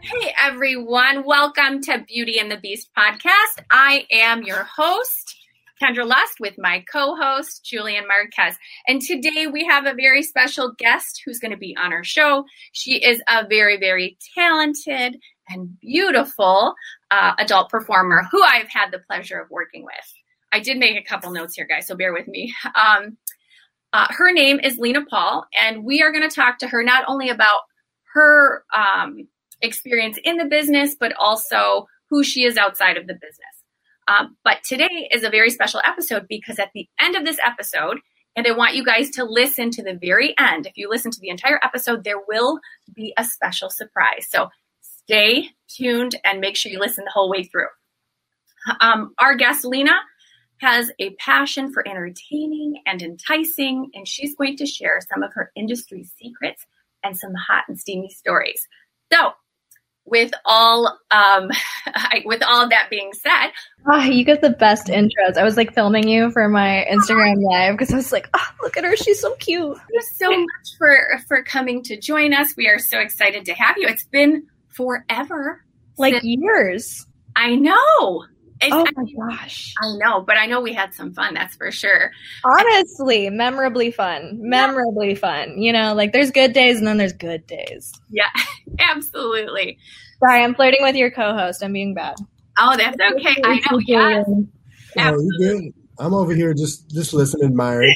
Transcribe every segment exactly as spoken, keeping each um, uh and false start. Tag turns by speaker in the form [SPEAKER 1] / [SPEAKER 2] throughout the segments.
[SPEAKER 1] Hey everyone, welcome to Beauty and the Beast podcast. I am your host, Kendra Lust, with my co-host, Julian Marquez. And today we have a very special guest who's going to be on our show. She is a very, very talented and beautiful uh, adult performer who I've had the pleasure of working with. I did make a couple notes here, guys, so bear with me. Um, uh, her name is Lena Paul, and we are going to talk to her not only about her um, experience in the business, but also who she is outside of the business. Um, but today is a very special episode because at the end of this episode, and I want you guys to listen to the very end. If you listen to the entire episode, there will be a special surprise. So stay tuned and make sure you listen the whole way through. Um, our guest, Lena, has a passion for entertaining and enticing, and she's going to share some of her industry secrets and some hot and steamy stories. So, with all um, I, with all of that being said,
[SPEAKER 2] oh, you get the best intros. I was like filming you for my Instagram live because I was like, oh, look at her, she's so cute.
[SPEAKER 1] Thank you so much for for coming to join us. We are so excited to have you. It's been forever,
[SPEAKER 2] like
[SPEAKER 1] since,
[SPEAKER 2] years.
[SPEAKER 1] I know. It's,
[SPEAKER 2] oh
[SPEAKER 1] I,
[SPEAKER 2] my gosh.
[SPEAKER 1] I know, but I know we had some fun, that's for sure.
[SPEAKER 2] Honestly, memorably fun. Memorably fun. You know, like there's good days and then there's good days.
[SPEAKER 1] Yeah, absolutely.
[SPEAKER 2] Sorry, I'm flirting with your co-host. I'm being bad.
[SPEAKER 1] Oh, that's okay. I know, yes.
[SPEAKER 3] Oh, you good? I'm over here just, just listening, admiring.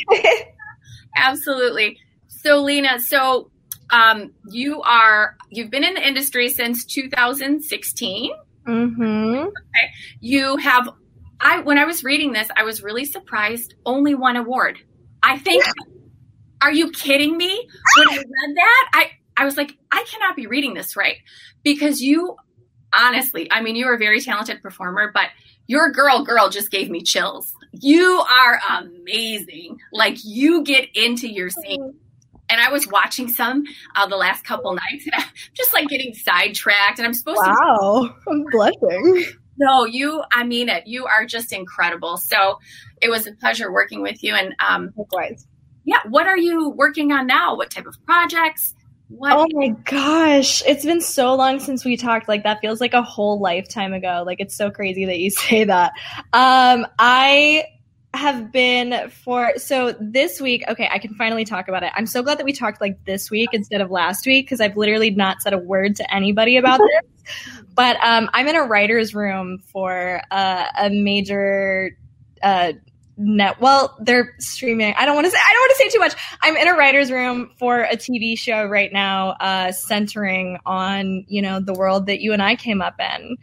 [SPEAKER 1] Absolutely. So, Lena, so um, you are, you've been in the industry since two thousand sixteen.
[SPEAKER 2] Mm-hmm.
[SPEAKER 1] Okay. You have, I when I was reading this, I was really surprised. Only one award. I think. Are you kidding me? When I read that, I I was like, I cannot be reading this right, because you, honestly, I mean, you are a very talented performer, but your girl, girl just gave me chills. You are amazing. Like you get into your scene. And I was watching some uh, the last couple nights, and I'm just like getting sidetracked. And I'm supposed
[SPEAKER 2] wow,
[SPEAKER 1] to.
[SPEAKER 2] Wow, I'm blushing.
[SPEAKER 1] No, you, I mean it. You are just incredible. So it was a pleasure working with you. And um,
[SPEAKER 2] likewise.
[SPEAKER 1] Yeah, what are you working on now? What type of projects? What?
[SPEAKER 2] Oh my gosh, it's been so long since we talked. Like that feels like a whole lifetime ago. Like it's so crazy that you say that. Um, I. have been for so this week. Okay, I can finally talk about it. I'm so glad that we talked like this week instead of last week because I've literally not said a word to anybody about this. But um, I'm in a writer's room for uh, a major uh, net. Well, they're streaming. I don't want to say. I don't want to say too much. I'm in a writer's room for a T V show right now, uh, centering on you know the world that you and I came up in,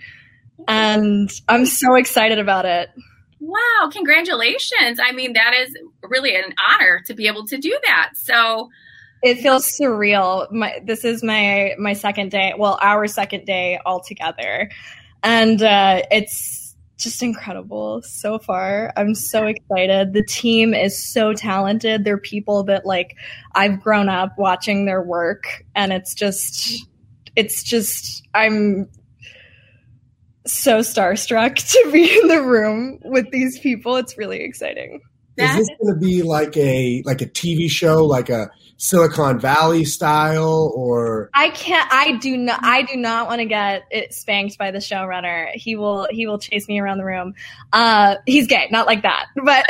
[SPEAKER 2] and I'm so excited about it.
[SPEAKER 1] Wow, congratulations. I mean, that is really an honor to be able to do that. So
[SPEAKER 2] it feels surreal. My, this is my, my second day, well, our second day all together. And uh, it's just incredible so far. I'm so excited. The team is so talented. They're people that like I've grown up watching their work, and it's just, it's just, I'm so starstruck to be in the room with these people. It's really exciting.
[SPEAKER 3] Is this going to be like a like a T V show, like a Silicon Valley style, or?
[SPEAKER 2] I can't. I do not. I do not want to get it spanked by the showrunner. He will. He will chase me around the room. Uh, he's gay, not like that, but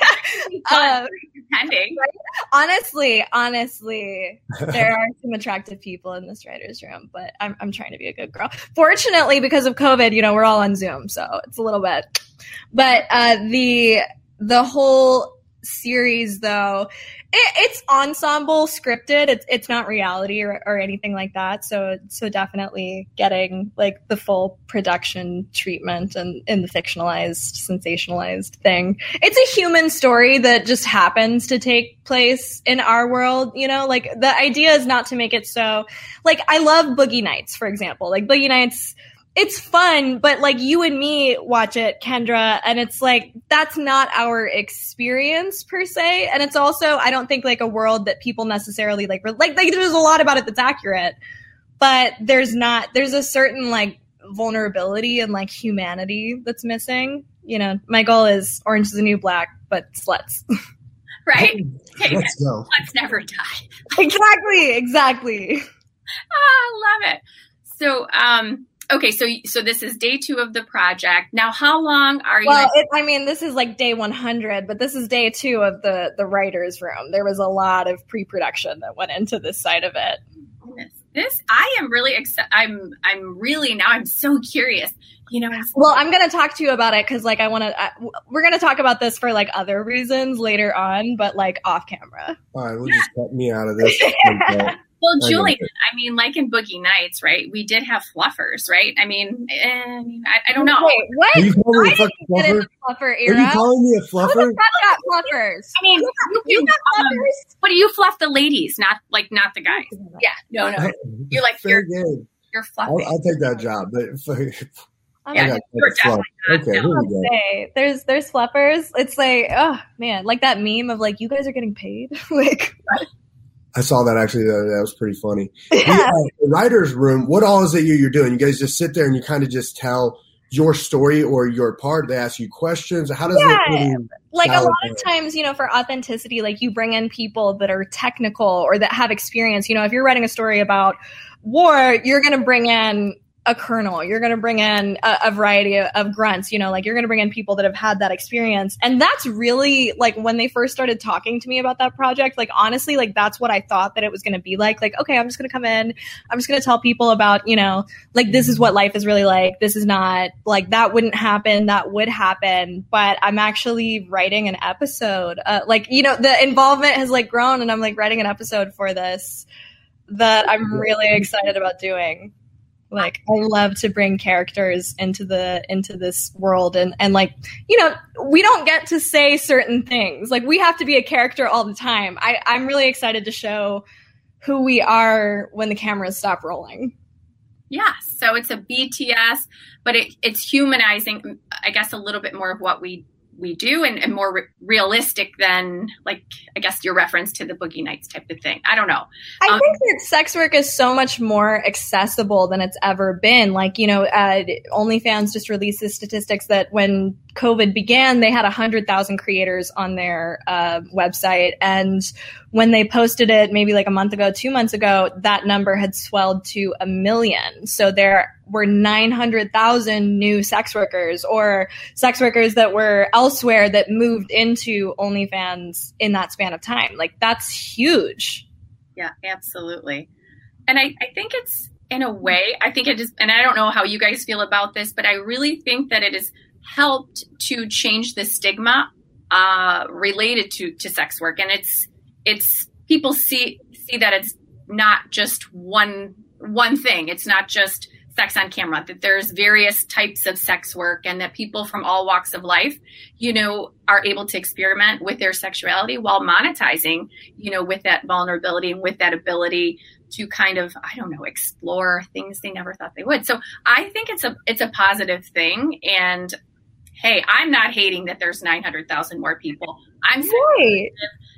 [SPEAKER 1] uh, depending.
[SPEAKER 2] Honestly, honestly, there are some attractive people in this writer's room, but I'm I'm trying to be a good girl. Fortunately, because of COVID, you know, we're all on Zoom, so it's a little bit. But uh, the the whole series, though, it, it's ensemble scripted. It's it's not reality or, or anything like that. So so definitely getting like the full production treatment and in the fictionalized, sensationalized thing. It's a human story that just happens to take place in our world. You know, like the idea is not to make it so like I love Boogie Nights, for example. Like Boogie Nights. It's fun, but like you and me watch it, Kendra, and it's like that's not our experience per se. And it's also, I don't think like a world that people necessarily like like like there's a lot about it that's accurate, but there's not there's a certain like vulnerability and like humanity that's missing. You know, my goal is Orange is the New Black, but sluts.
[SPEAKER 1] Right? Hey,
[SPEAKER 3] let's go.
[SPEAKER 1] Let's never die.
[SPEAKER 2] Exactly, exactly.
[SPEAKER 1] Oh, I love it. So, um, okay, so so this is day two of the project. Now, how long are you?
[SPEAKER 2] Well, it, I mean, this is like day one hundred, but this is day two of the the writers' room. There was a lot of pre-production that went into this side of it.
[SPEAKER 1] This, this I am really excited. I'm I'm really now. I'm so curious. You know.
[SPEAKER 2] Well, I'm going to talk to you about it because, like, I want to. We're going to talk about this for like other reasons later on, but like off camera.
[SPEAKER 3] All right, we'll just cut me out of this.
[SPEAKER 1] Well, Julian, I mean, like in Boogie Nights, right? We did have fluffers, right? I mean, eh, I, mean I, I don't know.
[SPEAKER 2] Wait, what?
[SPEAKER 3] Are you calling me
[SPEAKER 2] I
[SPEAKER 3] a fucking
[SPEAKER 2] didn't get in
[SPEAKER 3] fluffer?
[SPEAKER 2] the fluffer era.
[SPEAKER 3] Are you calling me a
[SPEAKER 2] Who
[SPEAKER 3] fluffer?
[SPEAKER 2] the fuck got fluffers?
[SPEAKER 1] I mean, you, you got um, but you fluff the ladies, not like not the guys. Yeah, no, no. You're like
[SPEAKER 3] Fair
[SPEAKER 1] you're
[SPEAKER 3] game.
[SPEAKER 1] you're fluffing.
[SPEAKER 3] I'll, I'll take that job. But
[SPEAKER 2] I'm
[SPEAKER 1] Yeah,
[SPEAKER 3] I
[SPEAKER 2] not
[SPEAKER 3] got
[SPEAKER 1] you're
[SPEAKER 3] fluff.
[SPEAKER 1] definitely
[SPEAKER 3] Okay,
[SPEAKER 1] not.
[SPEAKER 3] here
[SPEAKER 2] gonna
[SPEAKER 3] we go.
[SPEAKER 2] say there's there's fluffers. It's like, oh man, like that meme of like, you guys are getting paid. Like,
[SPEAKER 3] I saw that actually. That, that was pretty funny.
[SPEAKER 2] yeah.
[SPEAKER 3] Yeah, the writer's room, what all is it you- you're doing? You guys just sit there and you kind of just tell your story or your part. They ask you questions. How does
[SPEAKER 2] Yeah.
[SPEAKER 3] it really
[SPEAKER 2] Like a
[SPEAKER 3] sound
[SPEAKER 2] lot
[SPEAKER 3] like
[SPEAKER 2] of times, you know, for authenticity, like you bring in people that are technical or that have experience. You know, if you're writing a story about war, you're going to bring in a colonel. You're going to bring in a, a variety of, of grunts, you know, like you're going to bring in people that have had that experience. And that's really like when they first started talking to me about that project, like honestly, like that's what I thought that it was going to be like. Like, okay, I'm just going to come in. I'm just going to tell people about, you know, like this is what life is really like. This is not like that wouldn't happen. That would happen. But I'm actually writing an episode. Uh, like, you know, the involvement has like grown and I'm like writing an episode for this that I'm really excited about doing. Like, I love to bring characters into the into this world, and and like, you know, we don't get to say certain things. Like, we have to be a character all the time. I, I'm really excited to show who we are when the cameras stop rolling.
[SPEAKER 1] Yeah, so it's a B T S, but it, it's humanizing, I guess, a little bit more of what we we do and, and more re- realistic than, like, I guess your reference to the Boogie Nights type of thing. I don't know.
[SPEAKER 2] I
[SPEAKER 1] Um,
[SPEAKER 2] think that sex work is so much more accessible than it's ever been. Like, you know, uh, OnlyFans just released the statistics that when COVID began, they had one hundred thousand creators on their uh, website. And when they posted it maybe like a month ago, two months ago, that number had swelled to a million. So there were nine hundred thousand new sex workers or sex workers that were elsewhere that moved into OnlyFans in that span of time. Like, that's huge.
[SPEAKER 1] Yeah, absolutely. And I, I think it's, in a way, I think it is, and I don't know how you guys feel about this, but I really think that it has helped to change the stigma uh, related to, to sex work. And it's, it's, people see, see that it's not just one, one thing. It's not just sex on camera, that there's various types of sex work and that people from all walks of life, you know, are able to experiment with their sexuality while monetizing, you know, with that vulnerability and with that ability to kind of, I don't know, explore things they never thought they would. So I think it's a, it's a positive thing. And hey, I'm not hating that there's nine hundred thousand more people. I'm
[SPEAKER 2] Right.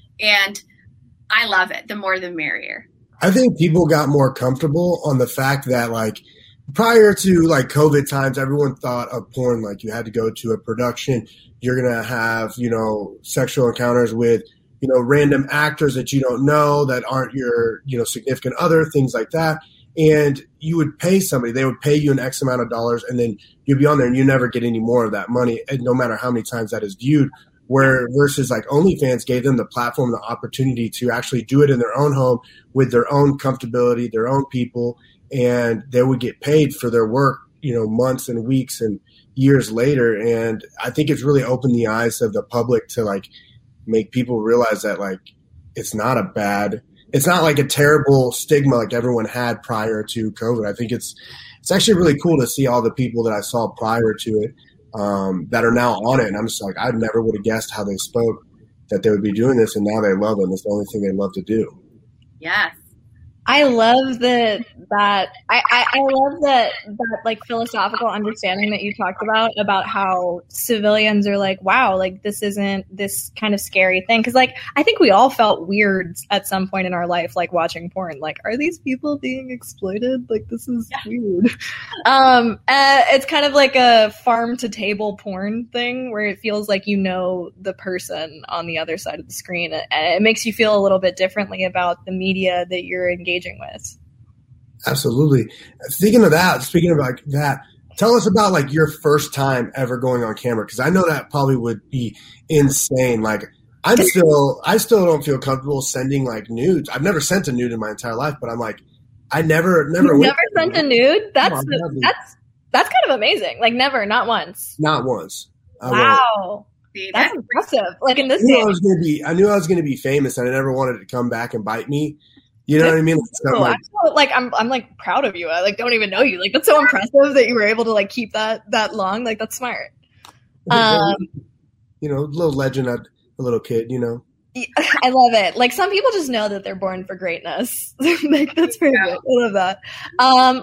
[SPEAKER 1] and I love it. The more the merrier.
[SPEAKER 3] I think people got more comfortable on the fact that, like, prior to like COVID times, everyone thought of porn like you had to go to a production. You're going to have, you know, sexual encounters with, you know, random actors that you don't know that aren't your, you know, significant other, things like that. And you would pay somebody, they would pay you an X amount of dollars, and then you'd be on there and you never get any more of that money, and no matter how many times that is viewed. Where versus like OnlyFans gave them the platform, the opportunity to actually do it in their own home with their own comfortability, their own people, and they would get paid for their work, you know, months and weeks and years later. And I think it's really opened the eyes of the public to like make people realize that like it's not a bad, it's not like a terrible stigma like everyone had prior to COVID. I think it's it's actually really cool to see all the people that I saw prior to it um, that are now on it. And I'm just like, I never would have guessed how they spoke that they would be doing this, and now they love it. It's the only thing they love to do.
[SPEAKER 1] Yes.
[SPEAKER 2] I love that that I, I, I love that that like philosophical understanding that you talked about about how civilians are like, wow, like this isn't this kind of scary thing, because like I think we all felt weird at some point in our life, like watching porn, like, are these people being exploited? Like, this is yeah. weird. Um, uh, it's kind of like a farm to table porn thing where it feels like you know the person on the other side of the screen, and it makes you feel a little bit differently about the media that you're engaging with.
[SPEAKER 3] Absolutely. Speaking of that, speaking of like that, tell us about like your first time ever going on camera, because I know that probably would be insane. Like I'm still, I still don't feel comfortable sending like nudes. I've never sent a nude in my entire life, but I'm like, I never, never,
[SPEAKER 2] you never sent a nude. That's
[SPEAKER 3] no,
[SPEAKER 2] that's that's kind of amazing. Like never, not once.
[SPEAKER 3] Not once. I
[SPEAKER 2] wow.
[SPEAKER 3] won't.
[SPEAKER 2] See, that's, that's impressive. Like in this,
[SPEAKER 3] I knew I was going to be. I knew I was going to be famous, and I never wanted to come back and bite me. You know
[SPEAKER 2] that's
[SPEAKER 3] what I mean?
[SPEAKER 2] Cool. Like, I'm so, like I'm, I'm like proud of you. I like don't even know you. Like that's so impressive that you were able to like keep that that long. Like that's smart. Um,
[SPEAKER 3] you know, little legend, a little kid. You know,
[SPEAKER 2] I love it. Like some people just know that they're born for greatness. Like that's very yeah. good. I love that. Um,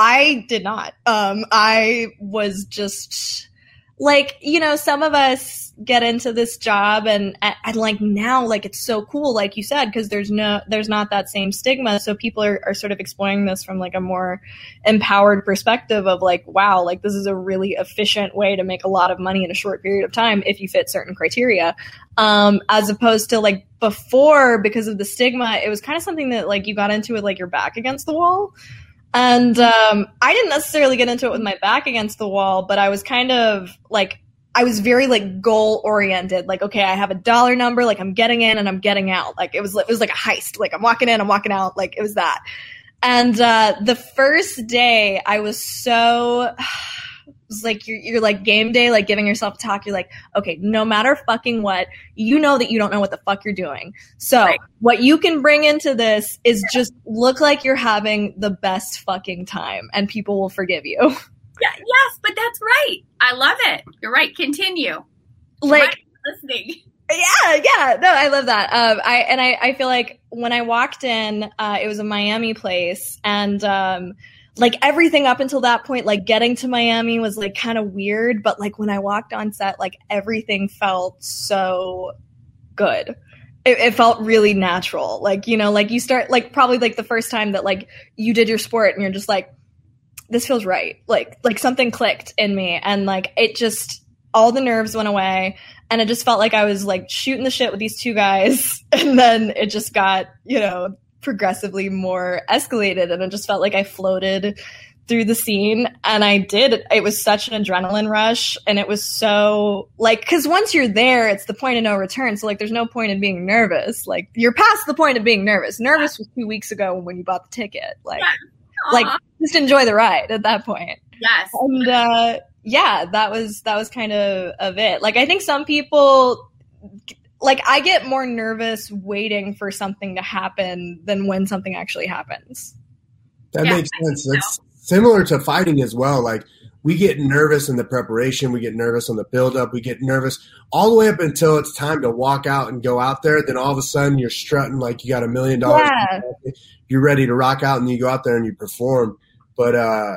[SPEAKER 2] I did not. Um, I was just. Like, you know, some of us get into this job and, and like now, like it's so cool, like you said, because there's no, there's not that same stigma. So people are, are sort of exploring this from like a more empowered perspective of like, wow, like this is a really efficient way to make a lot of money in a short period of time if you fit certain criteria. Um, as opposed to like before, because of the stigma, it was kind of something that like you got into with like your back against the wall. And um, I didn't necessarily get into it with my back against the wall, but I was kind of like, I was very like goal oriented. Like, okay, I have a dollar number, like I'm getting in and I'm getting out. Like it was, it was like a heist. Like I'm walking in, I'm walking out. Like it was that. And uh, the first day I was so, it was like you're, you're like game day, like giving yourself a talk. You're like, okay, no matter fucking what, you know that you don't know what the fuck you're doing. So right. What you can bring into this is just look like you're having the best fucking time and people will forgive you.
[SPEAKER 1] Yeah, yes, but that's right. I love it. You're right. Continue.
[SPEAKER 2] Like
[SPEAKER 1] right. Listening.
[SPEAKER 2] Yeah, yeah. No, I love that. Um, I and I, I feel like when I walked in, uh, it was a Miami place, and um, like everything up until that point, like getting to Miami was like kind of weird, but like when I walked on set, like everything felt so good. It, it felt really natural. Like, you know, like you start like probably like the first time that like you did your sport and you're just like, this feels right. Like, like something clicked in me and like it just, all the nerves went away and it just felt like I was like shooting the shit with these two guys. And then it just got, you know, progressively more escalated and it just felt like I floated through the scene and I did. It was such an adrenaline rush and it was so like, because once you're there, it's the point of no return. So like there's no point in being nervous. Like you're past the point of being nervous. Nervous was two weeks ago when you bought the ticket. Like, like just enjoy the ride at that point.
[SPEAKER 1] Yes.
[SPEAKER 2] And uh, yeah, that was that was kind of, of it. Like I think some people like I get more nervous waiting for something to happen than when something actually happens.
[SPEAKER 3] That yeah, makes sense. That's similar to fighting as well. Like we get nervous in the preparation, we get nervous on the build-up, we get nervous all the way up until it's time to walk out and go out there. Then all of a sudden you're strutting like you got a million dollars.
[SPEAKER 2] Yeah.
[SPEAKER 3] You're ready to rock out and you go out there and you perform. But uh,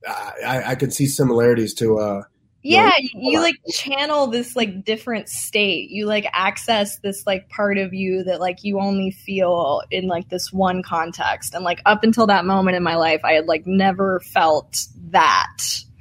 [SPEAKER 3] I, I can see similarities to uh,
[SPEAKER 2] yeah, you, know, you like channel this like different state. You like access this like part of you that like you only feel in like this one context. And like up until that moment in my life, I had like never felt that.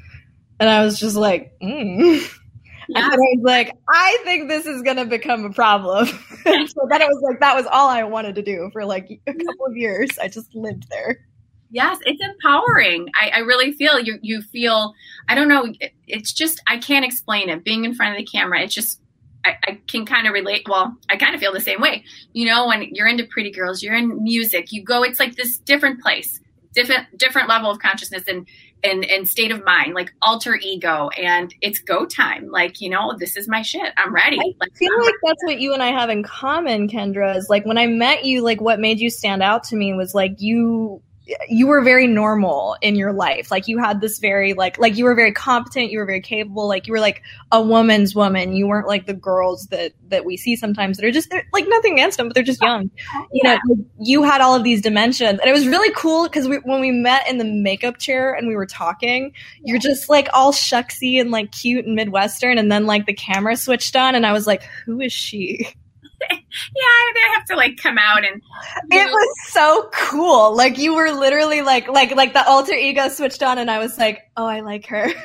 [SPEAKER 2] And I was just like, mm. Yeah. And I was like, I think this is going to become a problem. And so then it was like, that was all I wanted to do for like a couple of years. I just lived there.
[SPEAKER 1] Yes, it's empowering. I, I really feel you, you feel, I don't know, it, it's just, I can't explain it. Being in front of the camera, it's just, I, I can kind of relate. Well, I kind of feel the same way. You know, when you're into Pretty Girls, you're in music, you go, it's like this different place, different, different level of consciousness and, and, and state of mind, like alter ego. And it's go time. Like, you know, this is my shit. I'm ready.
[SPEAKER 2] I
[SPEAKER 1] like,
[SPEAKER 2] feel
[SPEAKER 1] I'm
[SPEAKER 2] like
[SPEAKER 1] ready.
[SPEAKER 2] That's what you and I have in common, Kendra, is like when I met you, like what made you stand out to me was like you, you were very normal in your life. Like you had this very like, like you were very competent. You were very capable. Like you were like a woman's woman. You weren't like the girls that, that we see sometimes that are just like nothing against them, but they're just young. You
[SPEAKER 1] Yeah.
[SPEAKER 2] know, like, you had all of these dimensions and it was really cool because we, when we met in the makeup chair and we were talking, you're just like all shucksy and like cute and Midwestern. And then like the camera switched on and I was like, who is she?
[SPEAKER 1] Yeah, I have to like come out and
[SPEAKER 2] it was so cool. Like you were literally like like like the alter ego switched on and I was like, oh, I like her.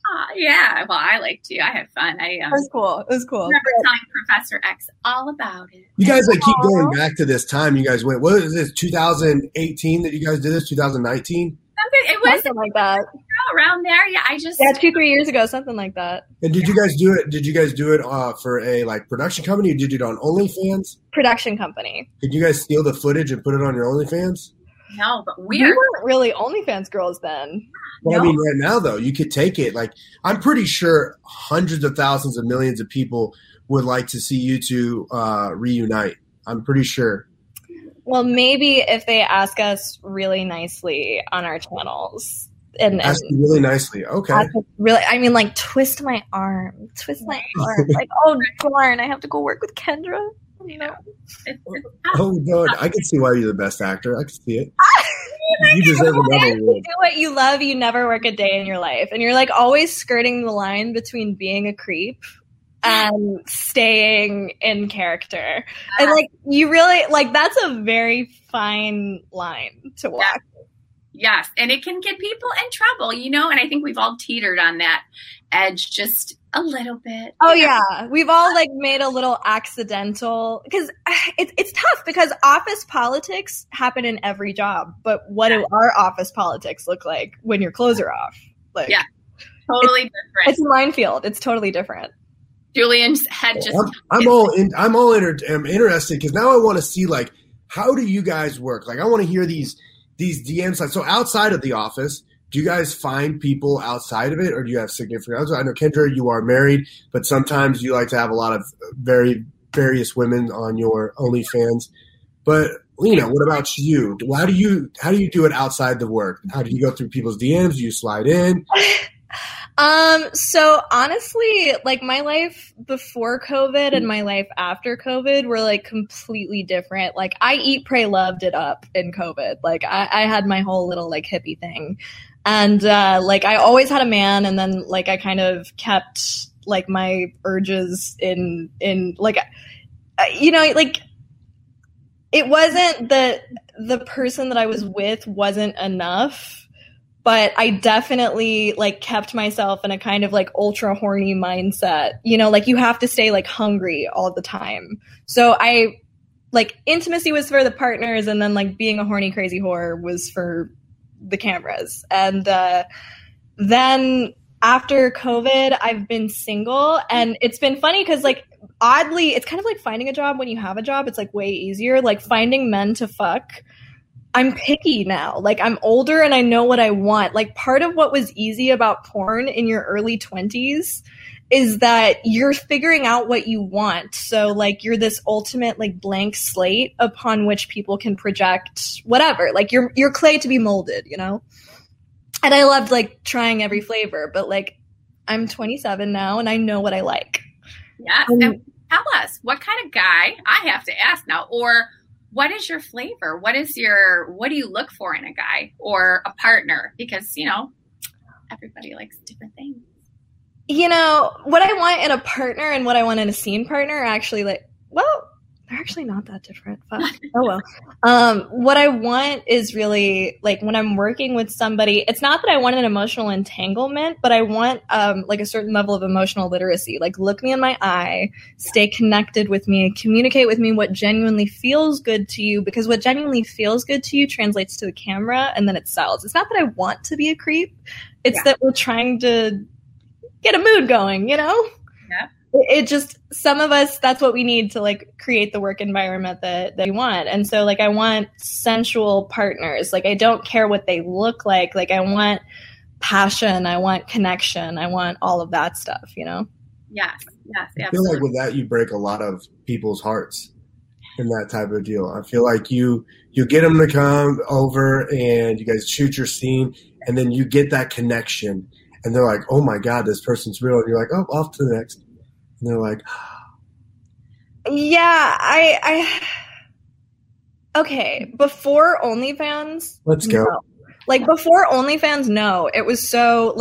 [SPEAKER 1] Uh, yeah, well, I liked you. I had fun. I um,
[SPEAKER 2] It was cool. It was cool.
[SPEAKER 1] remember telling Professor X all about it.
[SPEAKER 3] You guys like keep going back to this time you guys went. What is this, two thousand eighteen that you guys did this, two thousand nineteen?
[SPEAKER 1] Something, it was
[SPEAKER 2] Something like that.
[SPEAKER 1] around there. Yeah, I just
[SPEAKER 2] Yeah, two, three years ago, something like that.
[SPEAKER 3] And did you guys do it? Did you guys do it uh, for a like production company, or did you do it on OnlyFans?
[SPEAKER 2] Production company.
[SPEAKER 3] Did you guys steal the footage and put it on your OnlyFans?
[SPEAKER 1] no, but
[SPEAKER 2] We
[SPEAKER 1] weird.
[SPEAKER 2] weren't really OnlyFans girls then.
[SPEAKER 3] Well,
[SPEAKER 1] No.
[SPEAKER 3] I mean, right now though, you could take it. Like, I'm pretty sure hundreds of thousands of millions of people would like to see you two uh, reunite. I'm pretty sure.
[SPEAKER 2] Well, maybe if they ask us really nicely on our channels. And, and
[SPEAKER 3] Ask you really nicely. Okay.
[SPEAKER 2] ask us really, I mean, like, twist my arm. Twist my arm. Like, oh, darn, I have to go work with Kendra. You know?
[SPEAKER 1] It's, it's
[SPEAKER 3] Oh, God. I can see why you're the best actor. I can see it. You deserve another
[SPEAKER 2] You
[SPEAKER 3] award.
[SPEAKER 2] do what you love, you never work a day in your life. And you're like always skirting the line between being a creep and staying in character. And like you really like that's a very fine line to walk.
[SPEAKER 1] Yes, and it can get people in trouble, you know, and I think we've all teetered on that edge just a little bit.
[SPEAKER 2] Oh yeah, we've all like made a little accidental because it's it's tough because office politics happen in every job, but what do our office politics look like when your clothes are off? Like,
[SPEAKER 1] Yeah. Totally different.
[SPEAKER 2] it's a minefield. It's totally different.
[SPEAKER 1] Julian's head just.
[SPEAKER 3] I'm, I'm all in, I'm all inter, I'm interested because now I want to see like how do you guys work? Like I want to hear these these D Ms. Like, so outside of the office, do you guys find people outside of it, or do you have significant others? I know Kendra, you are married, but sometimes you like to have a lot of very various women on your OnlyFans. But Lena, what about you? How do you how do you do it outside the work? How do you go through people's D Ms? Do you slide in?
[SPEAKER 2] Um, so honestly, like my life before COVID and my life after COVID were like completely different. Like I eat, pray, loved it up in COVID. Like I, I had my whole little like hippie thing. And, uh, like I always had a man and then like I kind of kept like my urges in, in like, uh, you know, like it wasn't the, the person that I was with wasn't enough. But I definitely like kept myself in a kind of like ultra horny mindset, you know, like you have to stay like hungry all the time. So I like intimacy was for the partners and then like being a horny, crazy whore was for the cameras. And uh, then after COVID, I've been single and it's been funny because like oddly, it's kind of like finding a job when you have a job. It's like way easier, like finding men to fuck. I'm picky now. Like I'm older and I know what I want. Like part of what was easy about porn in your early twenties is that you're figuring out what you want. So like you're this ultimate like blank slate upon which people can project whatever. Like you're you're clay to be molded, you know? And I loved like trying every flavor, but like I'm twenty-seven now and I know what I like.
[SPEAKER 1] Yes.
[SPEAKER 2] Um,
[SPEAKER 1] And tell us, what kind of guy, I have to ask now, or what is your flavor? What is your, what do you look for in a guy or a partner? Because, you know, everybody likes different things.
[SPEAKER 2] You know, what I want in a partner and what I want in a scene partner are actually like, well, they're actually not that different. Fuck. Oh, well. Um, what I want is really like when I'm working with somebody, it's not that I want an emotional entanglement, but I want um, like a certain level of emotional literacy. Like look me in my eye, stay connected with me, communicate with me what genuinely feels good to you, because what genuinely feels good to you translates to the camera and then it sells. It's not that I want to be a creep. It's
[SPEAKER 1] Yeah.
[SPEAKER 2] that we're trying to get a mood going, you know?
[SPEAKER 1] Yeah.
[SPEAKER 2] It just, some of us, that's what we need to like create the work environment that, that we want. And so like, I want sensual partners. Like, I don't care what they look like. Like, I want passion. I want connection. I want all of that stuff, you know?
[SPEAKER 1] Yes. Yes.
[SPEAKER 3] I feel
[SPEAKER 1] Absolutely.
[SPEAKER 3] like with that, you break a lot of people's hearts in that type of deal. I feel like you, you get them to come over and you guys shoot your scene and then you get that connection and they're like, oh my God, this person's real. And you're like, oh, off to the next. And they're like,
[SPEAKER 2] yeah, I, I, okay. Before OnlyFans,
[SPEAKER 3] let's go.
[SPEAKER 2] no. Like before OnlyFans, no, it was so like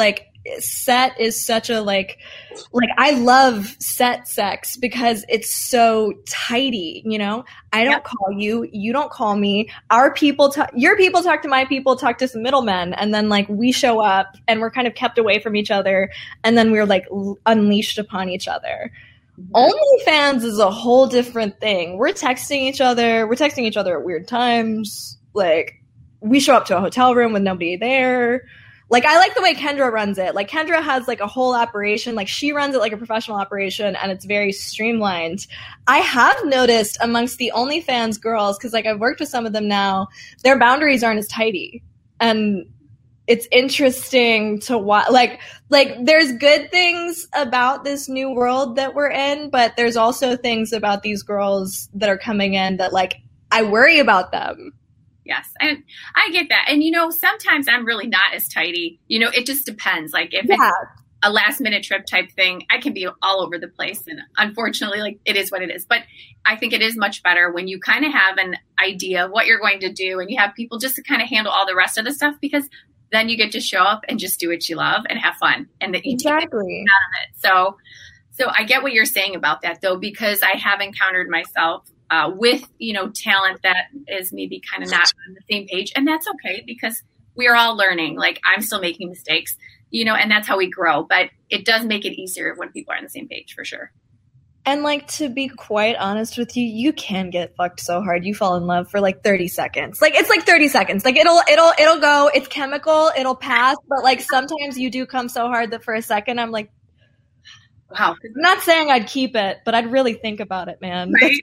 [SPEAKER 2] set is such a like, like I love set sex because it's so tidy, you know? I don't yep. call you, you don't call me. Our people, talk, your people talk to my people, talk to some middlemen, and then like we show up and we're kind of kept away from each other, and then we're like l- unleashed upon each other. Mm-hmm. OnlyFans is a whole different thing. We're texting each other. We're texting each other at weird times. Like we show up to a hotel room with nobody there. Like, I like the way Kendra runs it. Like, Kendra has, like, a whole operation. Like, she runs it like a professional operation, and it's very streamlined. I have noticed amongst the OnlyFans girls, because, like, I've worked with some of them now, their boundaries aren't as tidy. And it's interesting to watch. Like, like, there's good things about this new world that we're in, but there's also things about these girls that are coming in that, like, I worry about them.
[SPEAKER 1] Yes. And I get that. And, you know, sometimes I'm really not as tidy. You know, it just depends. Like if yeah. it's a last minute trip type thing, I can be all over the place. And unfortunately, like it is what it is. But I think it is much better when you kind of have an idea of what you're going to do and you have people just to kind of handle all the rest of the stuff, because then you get to show up and just do what you love and have fun. And that you
[SPEAKER 2] exactly.
[SPEAKER 1] take out of it. So, so I get what you're saying about that though, because I have encountered myself Uh, with, you know, talent that is maybe kind of not on the same page. And that's okay, because we're all learning. Like, I'm still making mistakes, you know, and that's how we grow. But it does make it easier when people are on the same page, for sure.
[SPEAKER 2] And, like, to be quite honest with you, you can get fucked so hard. You fall in love for, like, thirty seconds. Like, it's like thirty seconds. Like, it'll, it'll, it'll go. It's chemical. It'll pass. But, like, sometimes you do come so hard that for a second I'm like,
[SPEAKER 1] wow.
[SPEAKER 2] I'm not saying I'd keep it, but I'd really think about it, man.
[SPEAKER 1] Right?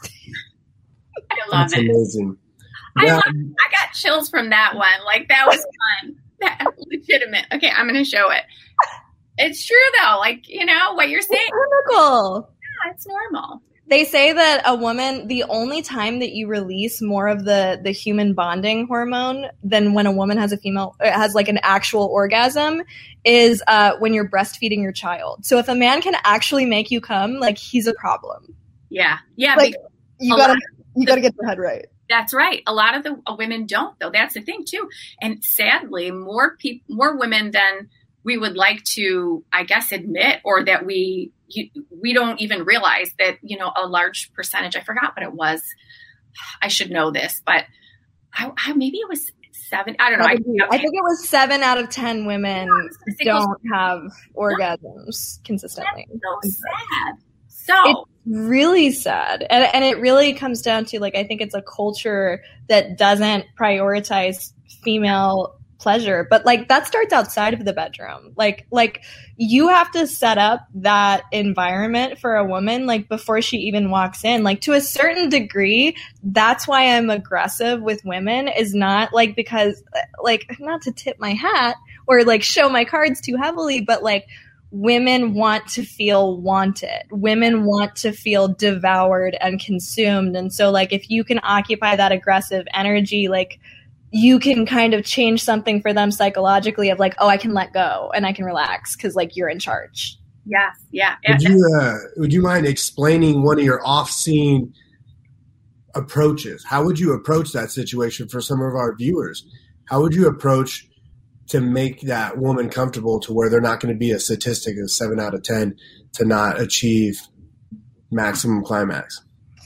[SPEAKER 1] I love
[SPEAKER 3] That's
[SPEAKER 1] it.
[SPEAKER 3] Amazing.
[SPEAKER 1] I,
[SPEAKER 3] Yeah.
[SPEAKER 1] love, I got chills from that one. Like, that was fun. That legitimate. Okay, I'm going to show it. It's true, though. Like, you know, what you're saying.
[SPEAKER 2] It's chemical.
[SPEAKER 1] Yeah, it's normal.
[SPEAKER 2] They say that a woman, the only time that you release more of the, the human bonding hormone than when a woman has a female, has like an actual orgasm is uh, when you're breastfeeding your child. So if a man can actually make you come, like, he's a problem.
[SPEAKER 1] Yeah. Yeah.
[SPEAKER 2] Like, you gotta, you
[SPEAKER 1] the,
[SPEAKER 2] gotta get your head right.
[SPEAKER 1] That's right. A lot of the uh, women don't, though. That's the thing too. And sadly, more people, more women than we would like to, I guess, admit, or that we, you, we don't even realize that, you know, a large percentage, I forgot what it was. I should know this, but I, I maybe it was seven. I don't know. I,
[SPEAKER 2] I think it was seven out of ten women yeah, don't have orgasms consistently.
[SPEAKER 1] That's so sad. So
[SPEAKER 2] it's really sad. And, and it really comes down to, like, I think it's a culture that doesn't prioritize female pleasure, but like that starts outside of the bedroom. Like, like you have to set up that environment for a woman, like before she even walks in, like to a certain degree. That's why I'm aggressive with women, is not like, because like, not to tip my hat or like show my cards too heavily, but like, women want to feel wanted. Women want to feel devoured and consumed. And so, like, if you can occupy that aggressive energy, like, you can kind of change something for them psychologically of like, oh, I can let go and I can relax because, like, you're in charge.
[SPEAKER 1] Yes. Yeah.
[SPEAKER 3] Would you, uh, would you mind explaining one of your off-scene approaches? How would you approach that situation for some of our viewers? How would you approach to make that woman comfortable to where they're not going to be a statistic of seven out of ten to not achieve maximum climax?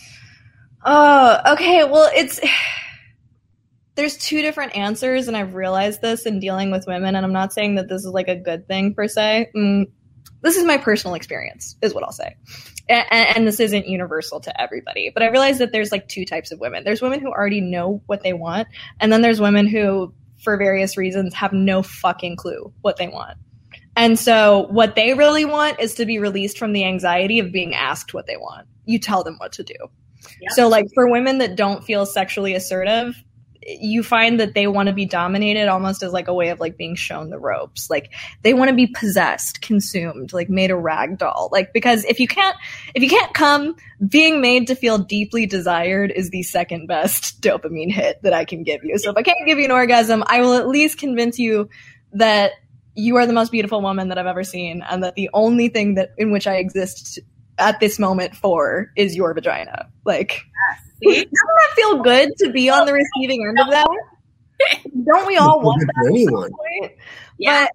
[SPEAKER 2] Oh, okay. Well, it's, there's two different answers, and I've realized this in dealing with women, and I'm not saying that this is like a good thing per se. Mm, this is my personal experience, is what I'll say. And, and this isn't universal to everybody, but I realized that there's like two types of women. There's women who already know what they want, and then there's women who, for various reasons, have no fucking clue what they want. And so what they really want is to be released from the anxiety of being asked what they want. You tell them what to do. Yep. So like for women that don't feel sexually assertive, you find that they want to be dominated almost as like a way of like being shown the ropes. Like they want to be possessed, consumed, like made a rag doll. Like, because if you can't, if you can't come, being made to feel deeply desired is the second best dopamine hit that I can give you. So if I can't give you an orgasm, I will at least convince you that you are the most beautiful woman that I've ever seen, and that the only thing that in which I exist at this moment for is your vagina. Like, doesn't that feel good to be on the receiving end of that? Don't we all want that?
[SPEAKER 3] Anyone.
[SPEAKER 1] Yeah.
[SPEAKER 2] But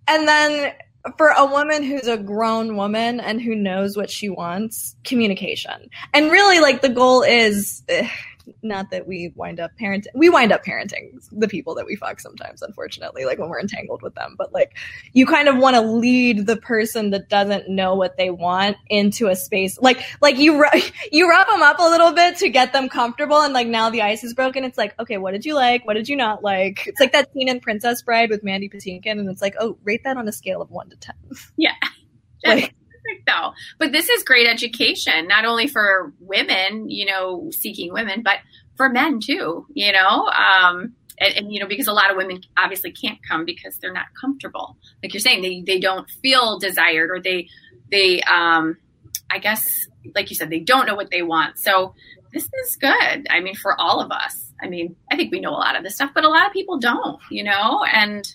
[SPEAKER 2] and then for a woman who's a grown woman and who knows what she wants, communication. And really, like, the goal is, ugh, not that we wind up parenting, we wind up parenting the people that we fuck sometimes, unfortunately, like when we're entangled with them. But like, you kind of want to lead the person that doesn't know what they want into a space. Like, like you, you wrap them up a little bit to get them comfortable. And like, now the ice is broken. It's like, okay, what did you like? What did you not like? It's like that scene in Princess Bride with Mandy Patinkin. And it's like, oh, rate that on a scale of one to ten.
[SPEAKER 1] Yeah.
[SPEAKER 2] Like,
[SPEAKER 1] though. But this is great education, not only for women, you know, seeking women, but for men too, you know, um, and, and, you know, because a lot of women obviously can't come because they're not comfortable. Like you're saying, they, they don't feel desired, or they, they, um, I guess, like you said, they don't know what they want. So this is good. I mean, for all of us, I mean, I think we know a lot of this stuff, but a lot of people don't, you know, and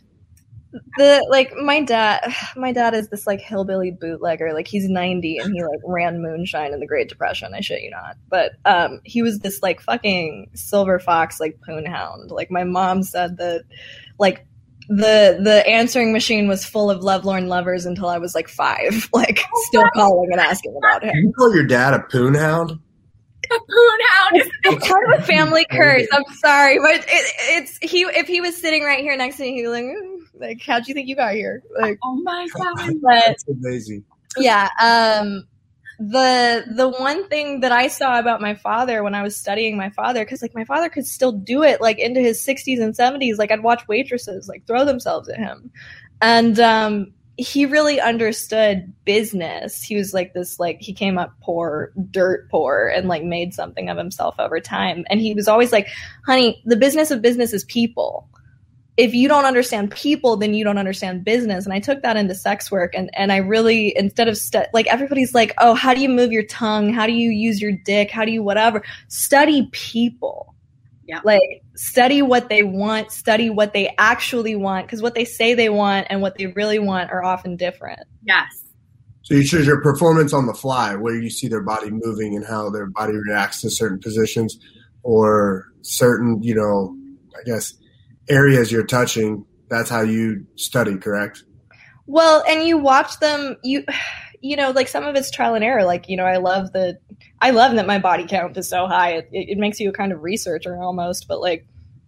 [SPEAKER 2] the like my dad my dad is this like hillbilly bootlegger. Like he's ninety and he like ran moonshine in the Great Depression. I shit you not. But um he was this like fucking silver fox, like poon hound. Like my mom said that like the the answering machine was full of lovelorn lovers until I was like five, like still calling and asking about him.
[SPEAKER 3] You call your dad a poon hound?
[SPEAKER 1] A poon hound.
[SPEAKER 2] It's part of a family curse. I'm sorry, but it, it's he. If he was sitting right here next to me, he'd be like, like, how'd you think you got here? Like,
[SPEAKER 1] oh my god,
[SPEAKER 2] but,
[SPEAKER 3] that's amazing.
[SPEAKER 2] Yeah. Um. The the one thing that I saw about my father when I was studying my father, because like my father could still do it like into his sixties and seventies. Like I'd watch waitresses like throw themselves at him, and um. he really understood business. He was like this, like he came up poor, dirt poor, and like made something of himself over time. And he was always like, honey, the business of business is people. If you don't understand people, then you don't understand business. And I took that into sex work. And, and I really, instead of stu- like, everybody's like, oh, how do you move your tongue? How do you use your dick? How do you whatever? Study people.
[SPEAKER 1] Yeah.
[SPEAKER 2] Like study what they want, study what they actually want, because what they say they want and what they really want are often different.
[SPEAKER 1] Yes.
[SPEAKER 3] So you choose your performance on the fly, where you see their body moving and how their body reacts to certain positions or certain, you know, I guess, areas you're touching. That's how you study, correct?
[SPEAKER 2] Well, and you watch them, you, you know, like some of it's trial and error. Like, you know, I love the, I love that my body count is so high. It, it makes you a kind of researcher almost, but like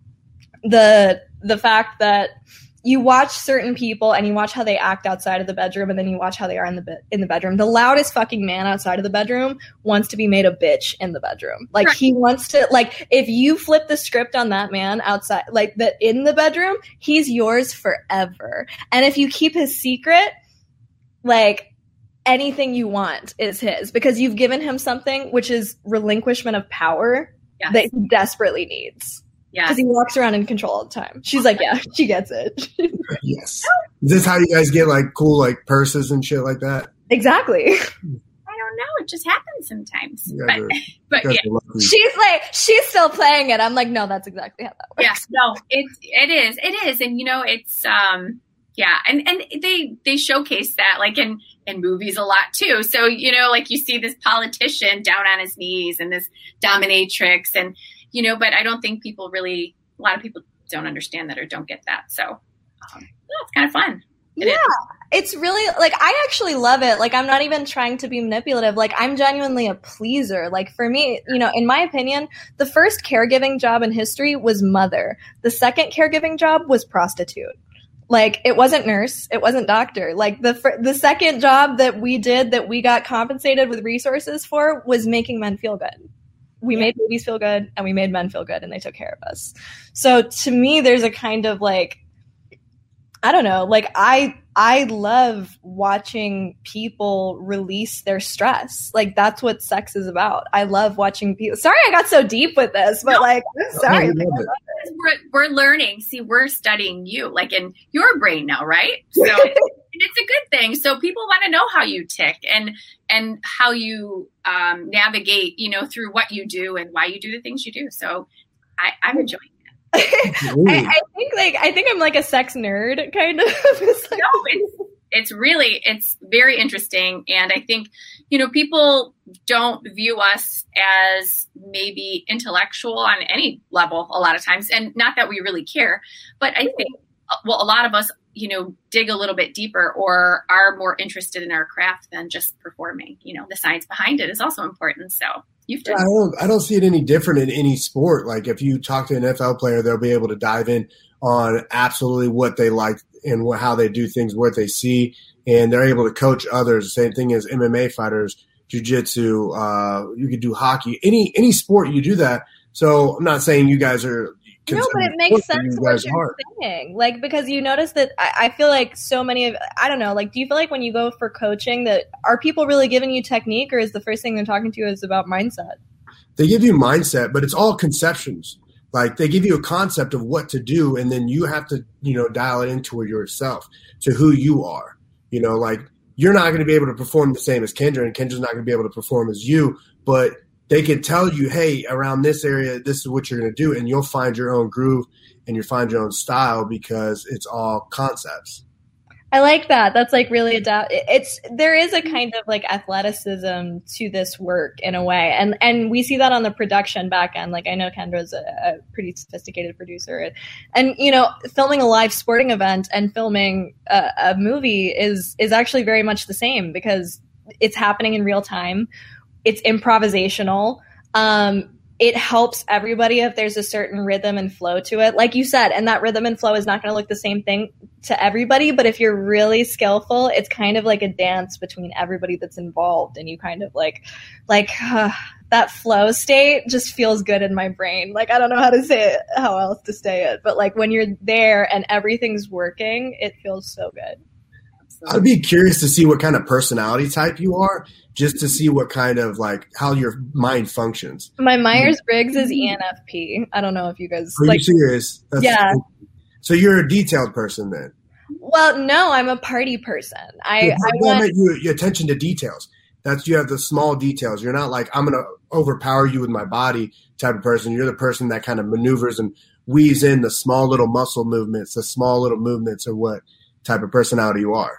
[SPEAKER 2] the, the fact that you watch certain people and you watch how they act outside of the bedroom, and then you watch how they are in the be- in the bedroom. The loudest fucking man outside of the bedroom wants to be made a bitch in the bedroom. Like right. He wants to, like, if you flip the script on that man outside, like that in the bedroom, he's yours forever. And if you keep his secret, like anything you want is his, because you've given him something, which is relinquishment of power yes. that he desperately needs.
[SPEAKER 1] Yeah,
[SPEAKER 2] because he walks around in control all the time. She's like, yeah, she gets it.
[SPEAKER 3] Yes. Is this how you guys get like cool like purses and shit like that?
[SPEAKER 2] Exactly.
[SPEAKER 1] I don't know. It just happens sometimes. But,
[SPEAKER 3] are,
[SPEAKER 1] but yeah,
[SPEAKER 2] she's like, she's still playing it. I'm like, no, that's exactly how that works.
[SPEAKER 1] Yes, no, it it is, it is, and you know, it's um, yeah, and and they they showcase that like in in movies a lot too. So you know, like you see this politician down on his knees and this dominatrix and. You know, but I don't think people really, a lot of people don't understand that or don't get that. So, um, yeah, it's kind of fun. It
[SPEAKER 2] yeah,
[SPEAKER 1] is.
[SPEAKER 2] It's really, like, I actually love it. Like, I'm not even trying to be manipulative. Like, I'm genuinely a pleaser. Like, for me, you know, in my opinion, the first caregiving job in history was mother. The second caregiving job was prostitute. Like, it wasn't nurse. It wasn't doctor. Like, the fir- the second job that we did that we got compensated with resources for was making men feel good. We made babies feel good and we made men feel good and they took care of us. So to me, there's a kind of like, I don't know, like I, I love watching people release their stress. Like that's what sex is about. I love watching people. Sorry, I got so deep with this, but no, like, I'm sorry.
[SPEAKER 3] I love it.
[SPEAKER 1] We're, we're learning. See, we're studying you like in your brain now, right? So it's a good thing. So people want to know how you tick and, and how you um, navigate, you know, through what you do and why you do the things you do. So I, I'm enjoying it.
[SPEAKER 2] I, I think like, I think I'm like a sex nerd kind of. It's like,
[SPEAKER 1] no, it's, it's really, it's very interesting. And I think, you know, people don't view us as maybe intellectual on any level a lot of times. And not that we really care, but I think, well, a lot of us you know, dig a little bit deeper or are more interested in our craft than just performing. You know, the science behind it is also important. So you've done.
[SPEAKER 3] I don't, I don't see it any different in any sport. Like if you talk to an N F L player, they'll be able to dive in on absolutely what they like and what, how they do things, what they see, and they're able to coach others. Same thing as M M A fighters, jiu-jitsu, uh, you could do hockey, any any sport you do that. So I'm not saying you guys are.
[SPEAKER 2] No, but it makes sense what you're are. saying. Like, because you notice that I, I feel like so many of, I don't know, like, do you feel like when you go for coaching that are people really giving you technique, or is the first thing they're talking to you is about mindset?
[SPEAKER 3] They give you mindset, but it's all conceptions. Like they give you a concept of what to do, and then you have to, you know, dial it into yourself, to who you are. You know, like you're not going to be able to perform the same as Kendra, and Kendra's not going to be able to perform as you, but they can tell you, hey, around this area, this is what you're going to do, and you'll find your own groove and you'll find your own style because it's all concepts.
[SPEAKER 2] I like that. That's like really adapt. It's there is a kind of like athleticism to this work in a way, and and we see that on the production back end. Like I know Kendra's a, a pretty sophisticated producer, and you know, filming a live sporting event and filming a, a movie is is actually very much the same because it's happening in real time. It's improvisational. Um, it helps everybody if there's a certain rhythm and flow to it, like you said, and that rhythm and flow is not going to look the same thing to everybody. But if you're really skillful, it's kind of like a dance between everybody that's involved. And you kind of like, like uh, that flow state just feels good in my brain. Like, I don't know how to say it, how else to say it. But like when you're there and everything's working, it feels so good.
[SPEAKER 3] I'd be curious to see what kind of personality type you are, just to see what kind of like how your mind functions.
[SPEAKER 2] My Myers-Briggs is E N F P. I don't know if you guys
[SPEAKER 3] are
[SPEAKER 2] like.
[SPEAKER 3] You serious? That's,
[SPEAKER 2] yeah.
[SPEAKER 3] So you're a detailed person then?
[SPEAKER 2] Well, no, I'm a party person. I,
[SPEAKER 3] yeah,
[SPEAKER 2] I
[SPEAKER 3] want you, your attention to details. That's you have the small details. You're not like I'm going to overpower you with my body type of person. You're the person that kind of maneuvers and weaves in the small little muscle movements, the small little movements of what type of personality you are.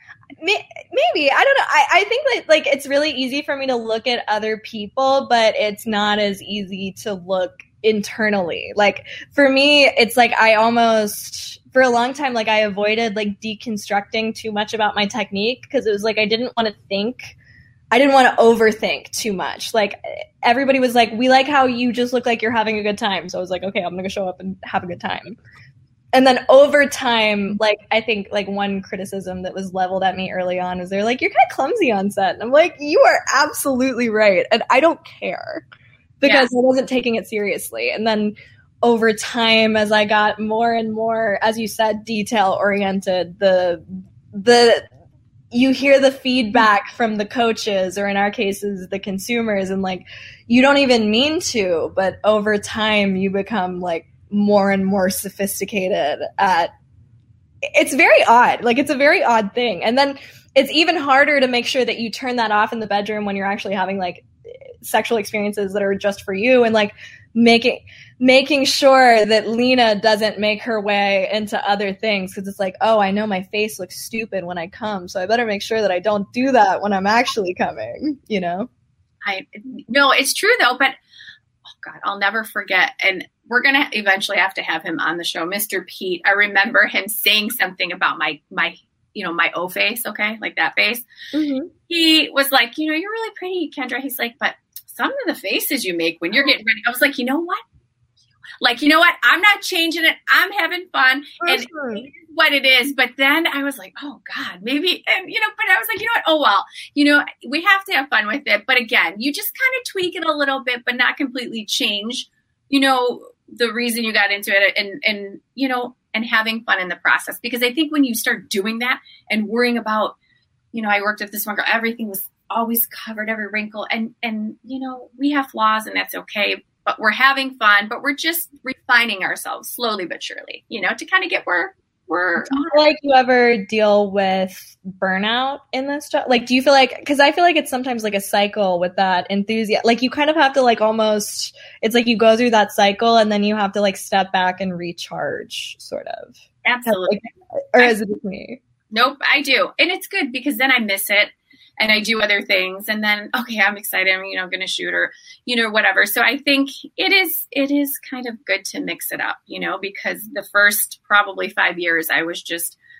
[SPEAKER 2] Maybe. I don't know. I, I think that like it's really easy for me to look at other people, but it's not as easy to look internally. Like for me, it's like I almost for a long time, like I avoided like deconstructing too much about my technique because it was like I didn't want to think. I didn't want to overthink too much. Like everybody was like, we like how you just look like you're having a good time. So I was like, okay, I'm going to show up and have a good time. And then over time, like, I think, like, one criticism that was leveled at me early on is they're like, you're kind of clumsy on set. And I'm like, you are absolutely right. And I don't care because yeah. I wasn't taking it seriously. And then over time, as I got more and more, as you said, detail oriented, the, the, you hear the feedback from the coaches, or in our cases, the consumers, and like, you don't even mean to, but over time, you become like, more and more sophisticated at it's very odd. Like it's a very odd thing. And then it's even harder to make sure that you turn that off in the bedroom when you're actually having like sexual experiences that are just for you, and like making making sure that Lena doesn't make her way into other things because it's like, oh, I know my face looks stupid when I come, so I better make sure that I don't do that when I'm actually coming, you know?
[SPEAKER 1] I no, it's true though, but oh God, I'll never forget. And we're going to eventually have to have him on the show. Mister Pete, I remember him saying something about my, my, you know, my O face. Okay. Like that face. Mm-hmm. He was like, you know, you're really pretty, Kendra. He's like, but some of the faces you make when you're getting ready. I was like, you know what? Like, you know what? I'm not changing it. I'm having fun. And it is what it is. But then I was like, oh God, maybe, and you know, but I was like, you know what? Oh, well, you know, we have to have fun with it. But again, you just kind of tweak it a little bit, but not completely change, you know, the reason you got into it, and, and, you know, and having fun in the process. Because I think when you start doing that and worrying about, you know, I worked with this one girl, everything was always covered, every wrinkle. And, and, you know, we have flaws and that's okay, but we're having fun, but we're just refining ourselves slowly but surely, you know, to kind of get where we're.
[SPEAKER 2] Do you feel like you ever deal with burnout in this job? Like, do you feel like, because I feel like it's sometimes like a cycle with that enthusiasm. Like you kind of have to like almost, it's like you go through that cycle and then you have to like step back and recharge sort of.
[SPEAKER 1] Absolutely.
[SPEAKER 2] Like, or is it just me?
[SPEAKER 1] Nope, I do. And it's good because then I miss it and I do other things and then, okay, I'm excited. I'm, you know, going to shoot or, you know, whatever. So I think it is, it is kind of good to mix it up, you know, because the first probably five years I was just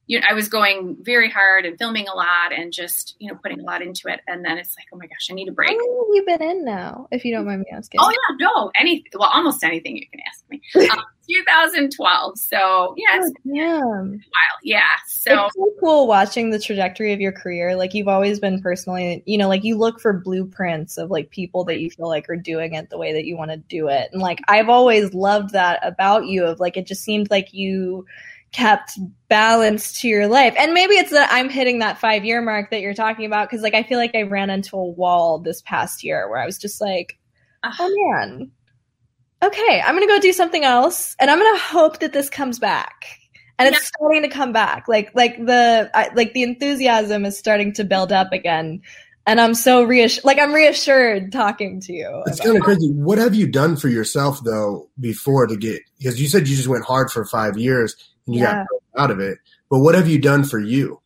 [SPEAKER 1] you know, I was going very hard and filming a lot and just, you know, putting a lot into it. And then it's like, oh my gosh, I need a break.
[SPEAKER 2] How long have you been in now, if you don't mind me asking?
[SPEAKER 1] Oh yeah, no, any, well, almost anything you can ask me. Um, two thousand twelve. So yeah, it's
[SPEAKER 2] oh, damn.
[SPEAKER 1] been a while. Yeah. So
[SPEAKER 2] it's so cool watching the trajectory of your career. Like you've always been personally, you know, like you look for blueprints of like people that you feel like are doing it the way that you want to do it. And like, I've always loved that about you of like, it just seemed like you kept balance to your life. And maybe it's that I'm hitting that five year mark that you're talking about. Cause like, I feel like I ran into a wall this past year where I was just like, oh man, okay, I'm going to go do something else. And I'm going to hope that this comes back. And it's yeah. starting to come back. Like, like the, I, like the enthusiasm is starting to build up again. And I'm so reassured, like I'm reassured talking to you.
[SPEAKER 3] It's kind of crazy. What have you done for yourself though before to get, because you said you just went hard for five years and you yeah. got out of it, but what have you done for you?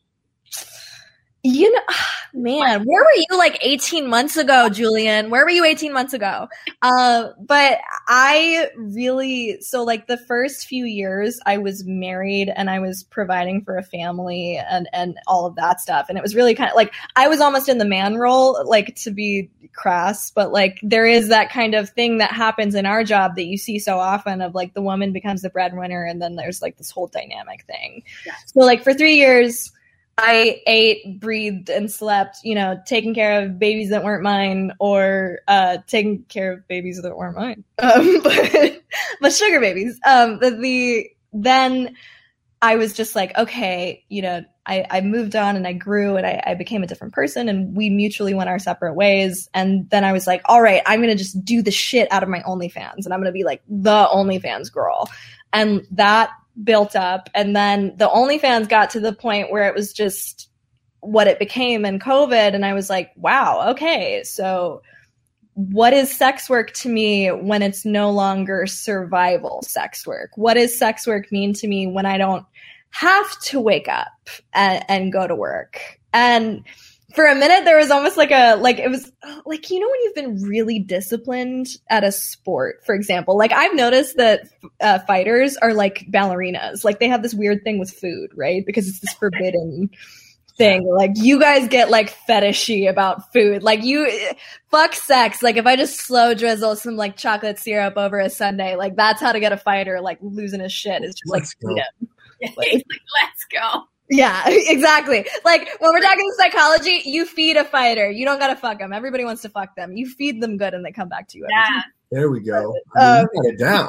[SPEAKER 2] You know, man, where were you like eighteen months ago, Julian? Where were you eighteen months ago? Uh, but I really, so like the first few years I was married and I was providing for a family and, and all of that stuff. And it was really kind of like, I was almost in the man role, like to be crass, but like there is that kind of thing that happens in our job that you see so often of like the woman becomes the breadwinner and then there's like this whole dynamic thing. Yeah. So like for three years, I ate, breathed, and slept, you know, taking care of babies that weren't mine or uh, taking care of babies that weren't mine, um, but, but sugar babies. Um, the, the then I was just like, okay, you know, I, I moved on and I grew and I, I became a different person and we mutually went our separate ways. And then I was like, all right, I'm going to just do the shit out of my OnlyFans and I'm going to be like the OnlyFans girl. And that built up. And then the OnlyFans got to the point where it was just what it became in COVID. And I was like, wow, okay. So what is sex work to me when it's no longer survival sex work? What does sex work mean to me when I don't have to wake up and, and go to work? And for a minute, there was almost like a, like, it was like, you know, when you've been really disciplined at a sport, for example, like I've noticed that uh, fighters are like ballerinas. Like they have this weird thing with food, right? Because it's this forbidden thing. Like you guys get like fetishy about food. Like you, fuck sex. Like if I just slow drizzle some like chocolate syrup over a sundae, like that's how to get a fighter like losing his shit. Is just
[SPEAKER 3] Let's
[SPEAKER 1] like,
[SPEAKER 3] go.
[SPEAKER 1] like, let's go.
[SPEAKER 2] Yeah, exactly. Like when we're talking psychology, you feed a fighter. You don't gotta fuck them. Everybody wants to fuck them. You feed them good, and they come back to you.
[SPEAKER 1] Yeah,
[SPEAKER 3] there we go. I mean, um, you got it down.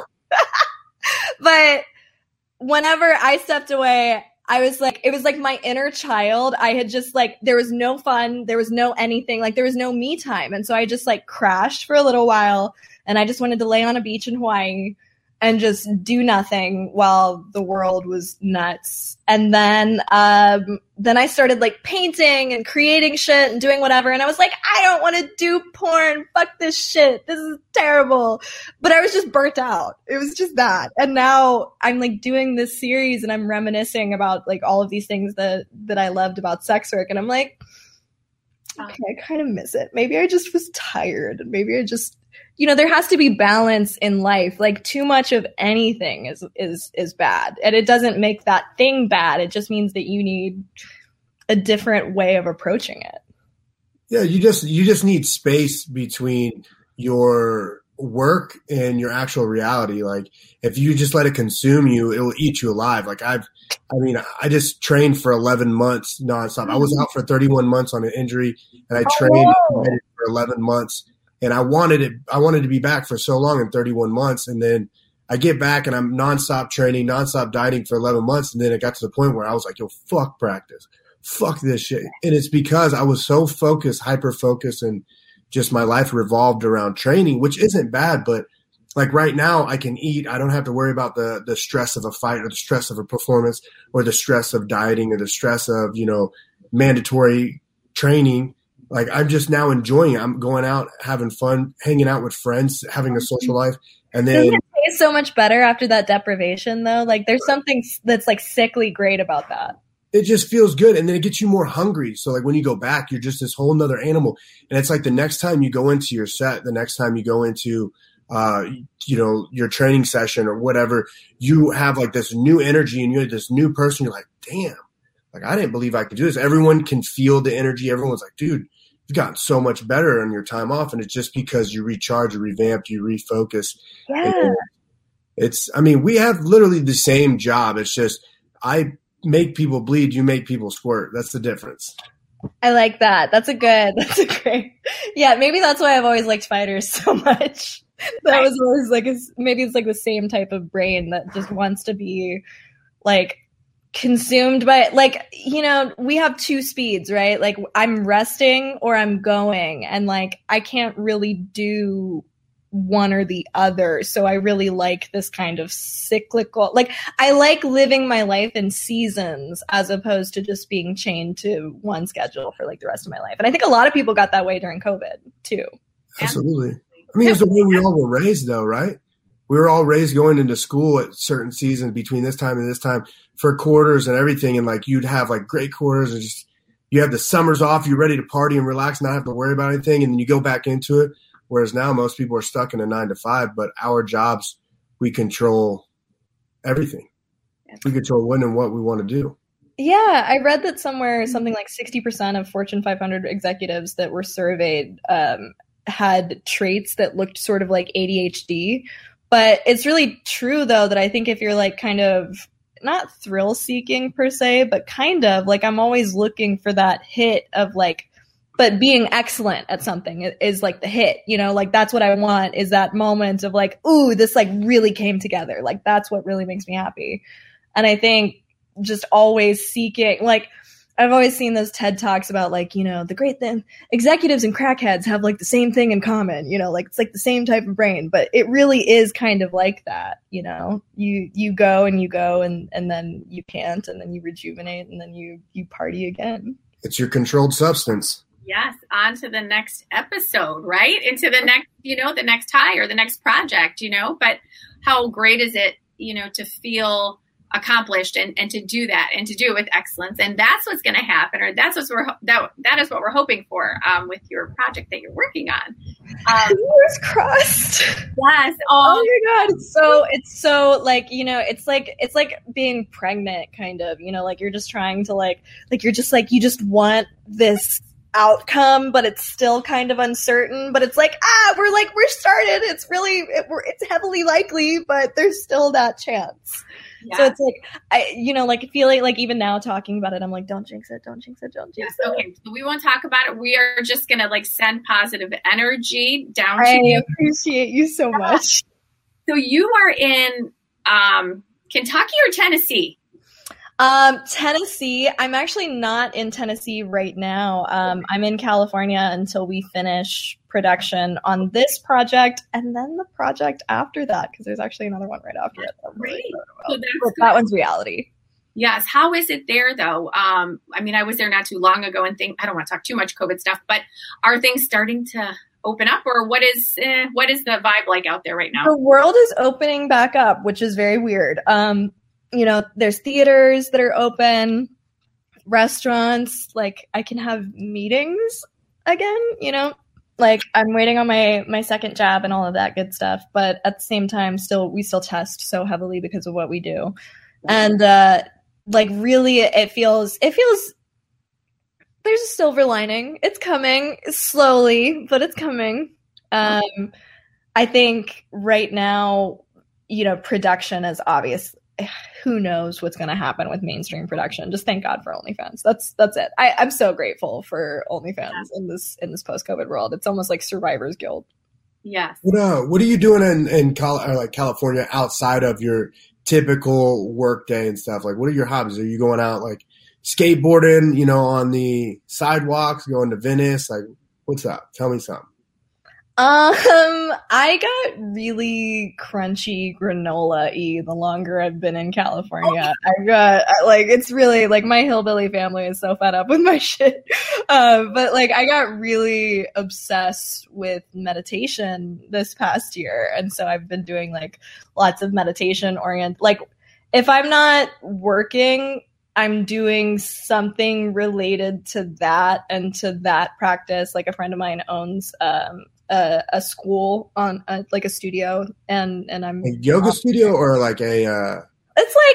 [SPEAKER 2] But whenever I stepped away, I was like, it was like my inner child. I had just like, there was no fun, there was no anything, like there was no me time, and so I just like crashed for a little while, and I just wanted to lay on a beach in Hawaii and just do nothing while the world was nuts. And then, um, then I started like painting and creating shit and doing whatever. And I was like, I don't want to do porn. Fuck this shit. This is terrible. But I was just burnt out. It was just that. And now I'm like doing this series and I'm reminiscing about like all of these things that, that I loved about sex work. And I'm like, okay, I kind of miss it. Maybe I just was tired. Maybe I just, you know, there has to be balance in life. Like too much of anything is, is, is bad. And it doesn't make that thing bad. It just means that you need a different way of approaching it.
[SPEAKER 3] Yeah. You just, you just need space between your work and your actual reality. Like if you just let it consume you, it will eat you alive. Like I've, I mean, I just trained for eleven months nonstop. I was out for thirty-one months on an injury and I trained oh, for eleven months. And I wanted it, I wanted to be back for so long in thirty-one months. And then I get back and I'm nonstop training, nonstop dieting for eleven months. And then it got to the point where I was like, yo, fuck practice. Fuck this shit. And it's because I was so focused, hyper focused, and just my life revolved around training, which isn't bad. But like right now I can eat. I don't have to worry about the, the stress of a fight or the stress of a performance or the stress of dieting or the stress of, you know, mandatory training. Like I'm just now enjoying it. I'm going out, having fun, hanging out with friends, having a social life. And then
[SPEAKER 2] doesn't it taste so much better after that deprivation though? Like there's something that's like sickly great about that.
[SPEAKER 3] It just feels good. And then it gets you more hungry. So like when you go back, you're just this whole nother animal. And it's like the next time you go into your set, the next time you go into, uh, you know, your training session or whatever, you have like this new energy and you're this new person. You're like, damn, like, I didn't believe I could do this. Everyone can feel the energy. Everyone's like, dude, you've gotten so much better on your time off. And it's just because you recharge, you revamped, you refocus.
[SPEAKER 2] Yeah.
[SPEAKER 3] And it's, I mean, we have literally the same job. It's just, I make people bleed, you make people squirt. That's the difference.
[SPEAKER 2] I like that. That's a good, that's a great, yeah, maybe that's why I've always liked fighters so much. That was always like, a, maybe it's like the same type of brain that just wants to be like consumed by, like, you know, we have two speeds, right? Like I'm resting or I'm going, and like I can't really do one or the other. So I really like this kind of cyclical, like I like living my life in seasons as opposed to just being chained to one schedule for like the rest of my life. And I think a lot of people got that way during COVID too.
[SPEAKER 3] Absolutely. I mean, it's the way we all were raised though, right? We were all raised going into school at certain seasons between this time and this time for quarters and everything. And like, you'd have like great quarters and just, you have the summers off, you're ready to party and relax, not have to worry about anything. And then you go back into it. Whereas now most people are stuck in a nine to five, but our jobs, we control everything. We control when and what we want to do.
[SPEAKER 2] Yeah, I read that somewhere something like sixty percent of Fortune five hundred executives that were surveyed um, had traits that looked sort of like A D H D. But it's really true, though, that I think if you're like kind of not thrill seeking per se, but kind of like I'm always looking for that hit of like, but being excellent at something is like the hit, you know, like that's what I want, is that moment of like, ooh, this like really came together. Like that's what really makes me happy. And I think just always seeking, like I've always seen those TED Talks about like, you know, the great thing, executives and crackheads have like the same thing in common, you know, like it's like the same type of brain, but it really is kind of like that, you know, you, you go and you go and, and then you can't, and then you rejuvenate and then you, you party again.
[SPEAKER 3] It's your controlled substance.
[SPEAKER 1] Yes, on to the next episode, right? Into the next, you know, the next high or the next project, you know, but how great is it, you know, to feel accomplished and, and to do that and to do it with excellence. And that's what's going to happen, or that's what we're, that, that is what we're hoping for um, with your project that you're working on. Um,
[SPEAKER 2] Fingers crossed.
[SPEAKER 1] Yes.
[SPEAKER 2] Oh, oh my God. It's so, it's so like, you know, it's like, it's like being pregnant kind of, you know, like you're just trying to like, like, you're just like, you just want this outcome, but it's still kind of uncertain, but it's like, ah, we're like, we're started. It's really, it, we're, it's heavily likely, but there's still that chance. Yeah. So it's like, I, you know, like feeling like even now talking about it, I'm like, don't jinx it, don't jinx it, don't jinx
[SPEAKER 1] yes,
[SPEAKER 2] it.
[SPEAKER 1] Okay, so we won't talk about it. We are just going to like send positive energy down
[SPEAKER 2] I
[SPEAKER 1] to you.
[SPEAKER 2] I appreciate you so yeah. much.
[SPEAKER 1] So you are in um, Kentucky or Tennessee?
[SPEAKER 2] Um, Tennessee. I'm actually not in Tennessee right now. Um, I'm in California until we finish production on this project and then the project after that, because there's actually another one right after it. That, really so that one's reality.
[SPEAKER 1] Yes. How is it there though? Um, I mean, I was there not too long ago and think I don't want to talk too much COVID stuff, but are things starting to open up, or what is eh, what is the vibe like out there right now?
[SPEAKER 2] The world is opening back up, which is very weird. Um, you know, there's theaters that are open, restaurants, like I can have meetings again, you know, like I'm waiting on my, my second jab and all of that good stuff. But at the same time, still, we still test so heavily because of what we do. And, uh, like really it feels, it feels, there's a silver lining. It's coming slowly, but it's coming. Um, I think right now, you know, production is obvious. Who knows what's going to happen with mainstream production? Just thank God for OnlyFans. That's that's it. I, I'm so grateful for OnlyFans yeah. in this in this post-COVID world. It's almost like Survivor's Guild.
[SPEAKER 1] Yes.
[SPEAKER 3] What uh, What are you doing in in Cal- or like California outside of your typical work day and stuff? Like, what are your hobbies? Are you going out like skateboarding? You know, on the sidewalks, going to Venice? Like, what's up? Tell me something.
[SPEAKER 2] Um, I got really crunchy granola-y the longer I've been in California. Oh. I got, like, it's really, like, my hillbilly family is so fed up with my shit. Uh, but, like, I got really obsessed with meditation this past year. And so I've been doing, like, lots of meditation orient. Like, if I'm not working, I'm doing something related to that and to that practice. Like, a friend of mine owns, um, A, a school on a, like a studio and and I'm
[SPEAKER 3] a yoga studio or like a uh
[SPEAKER 2] it's like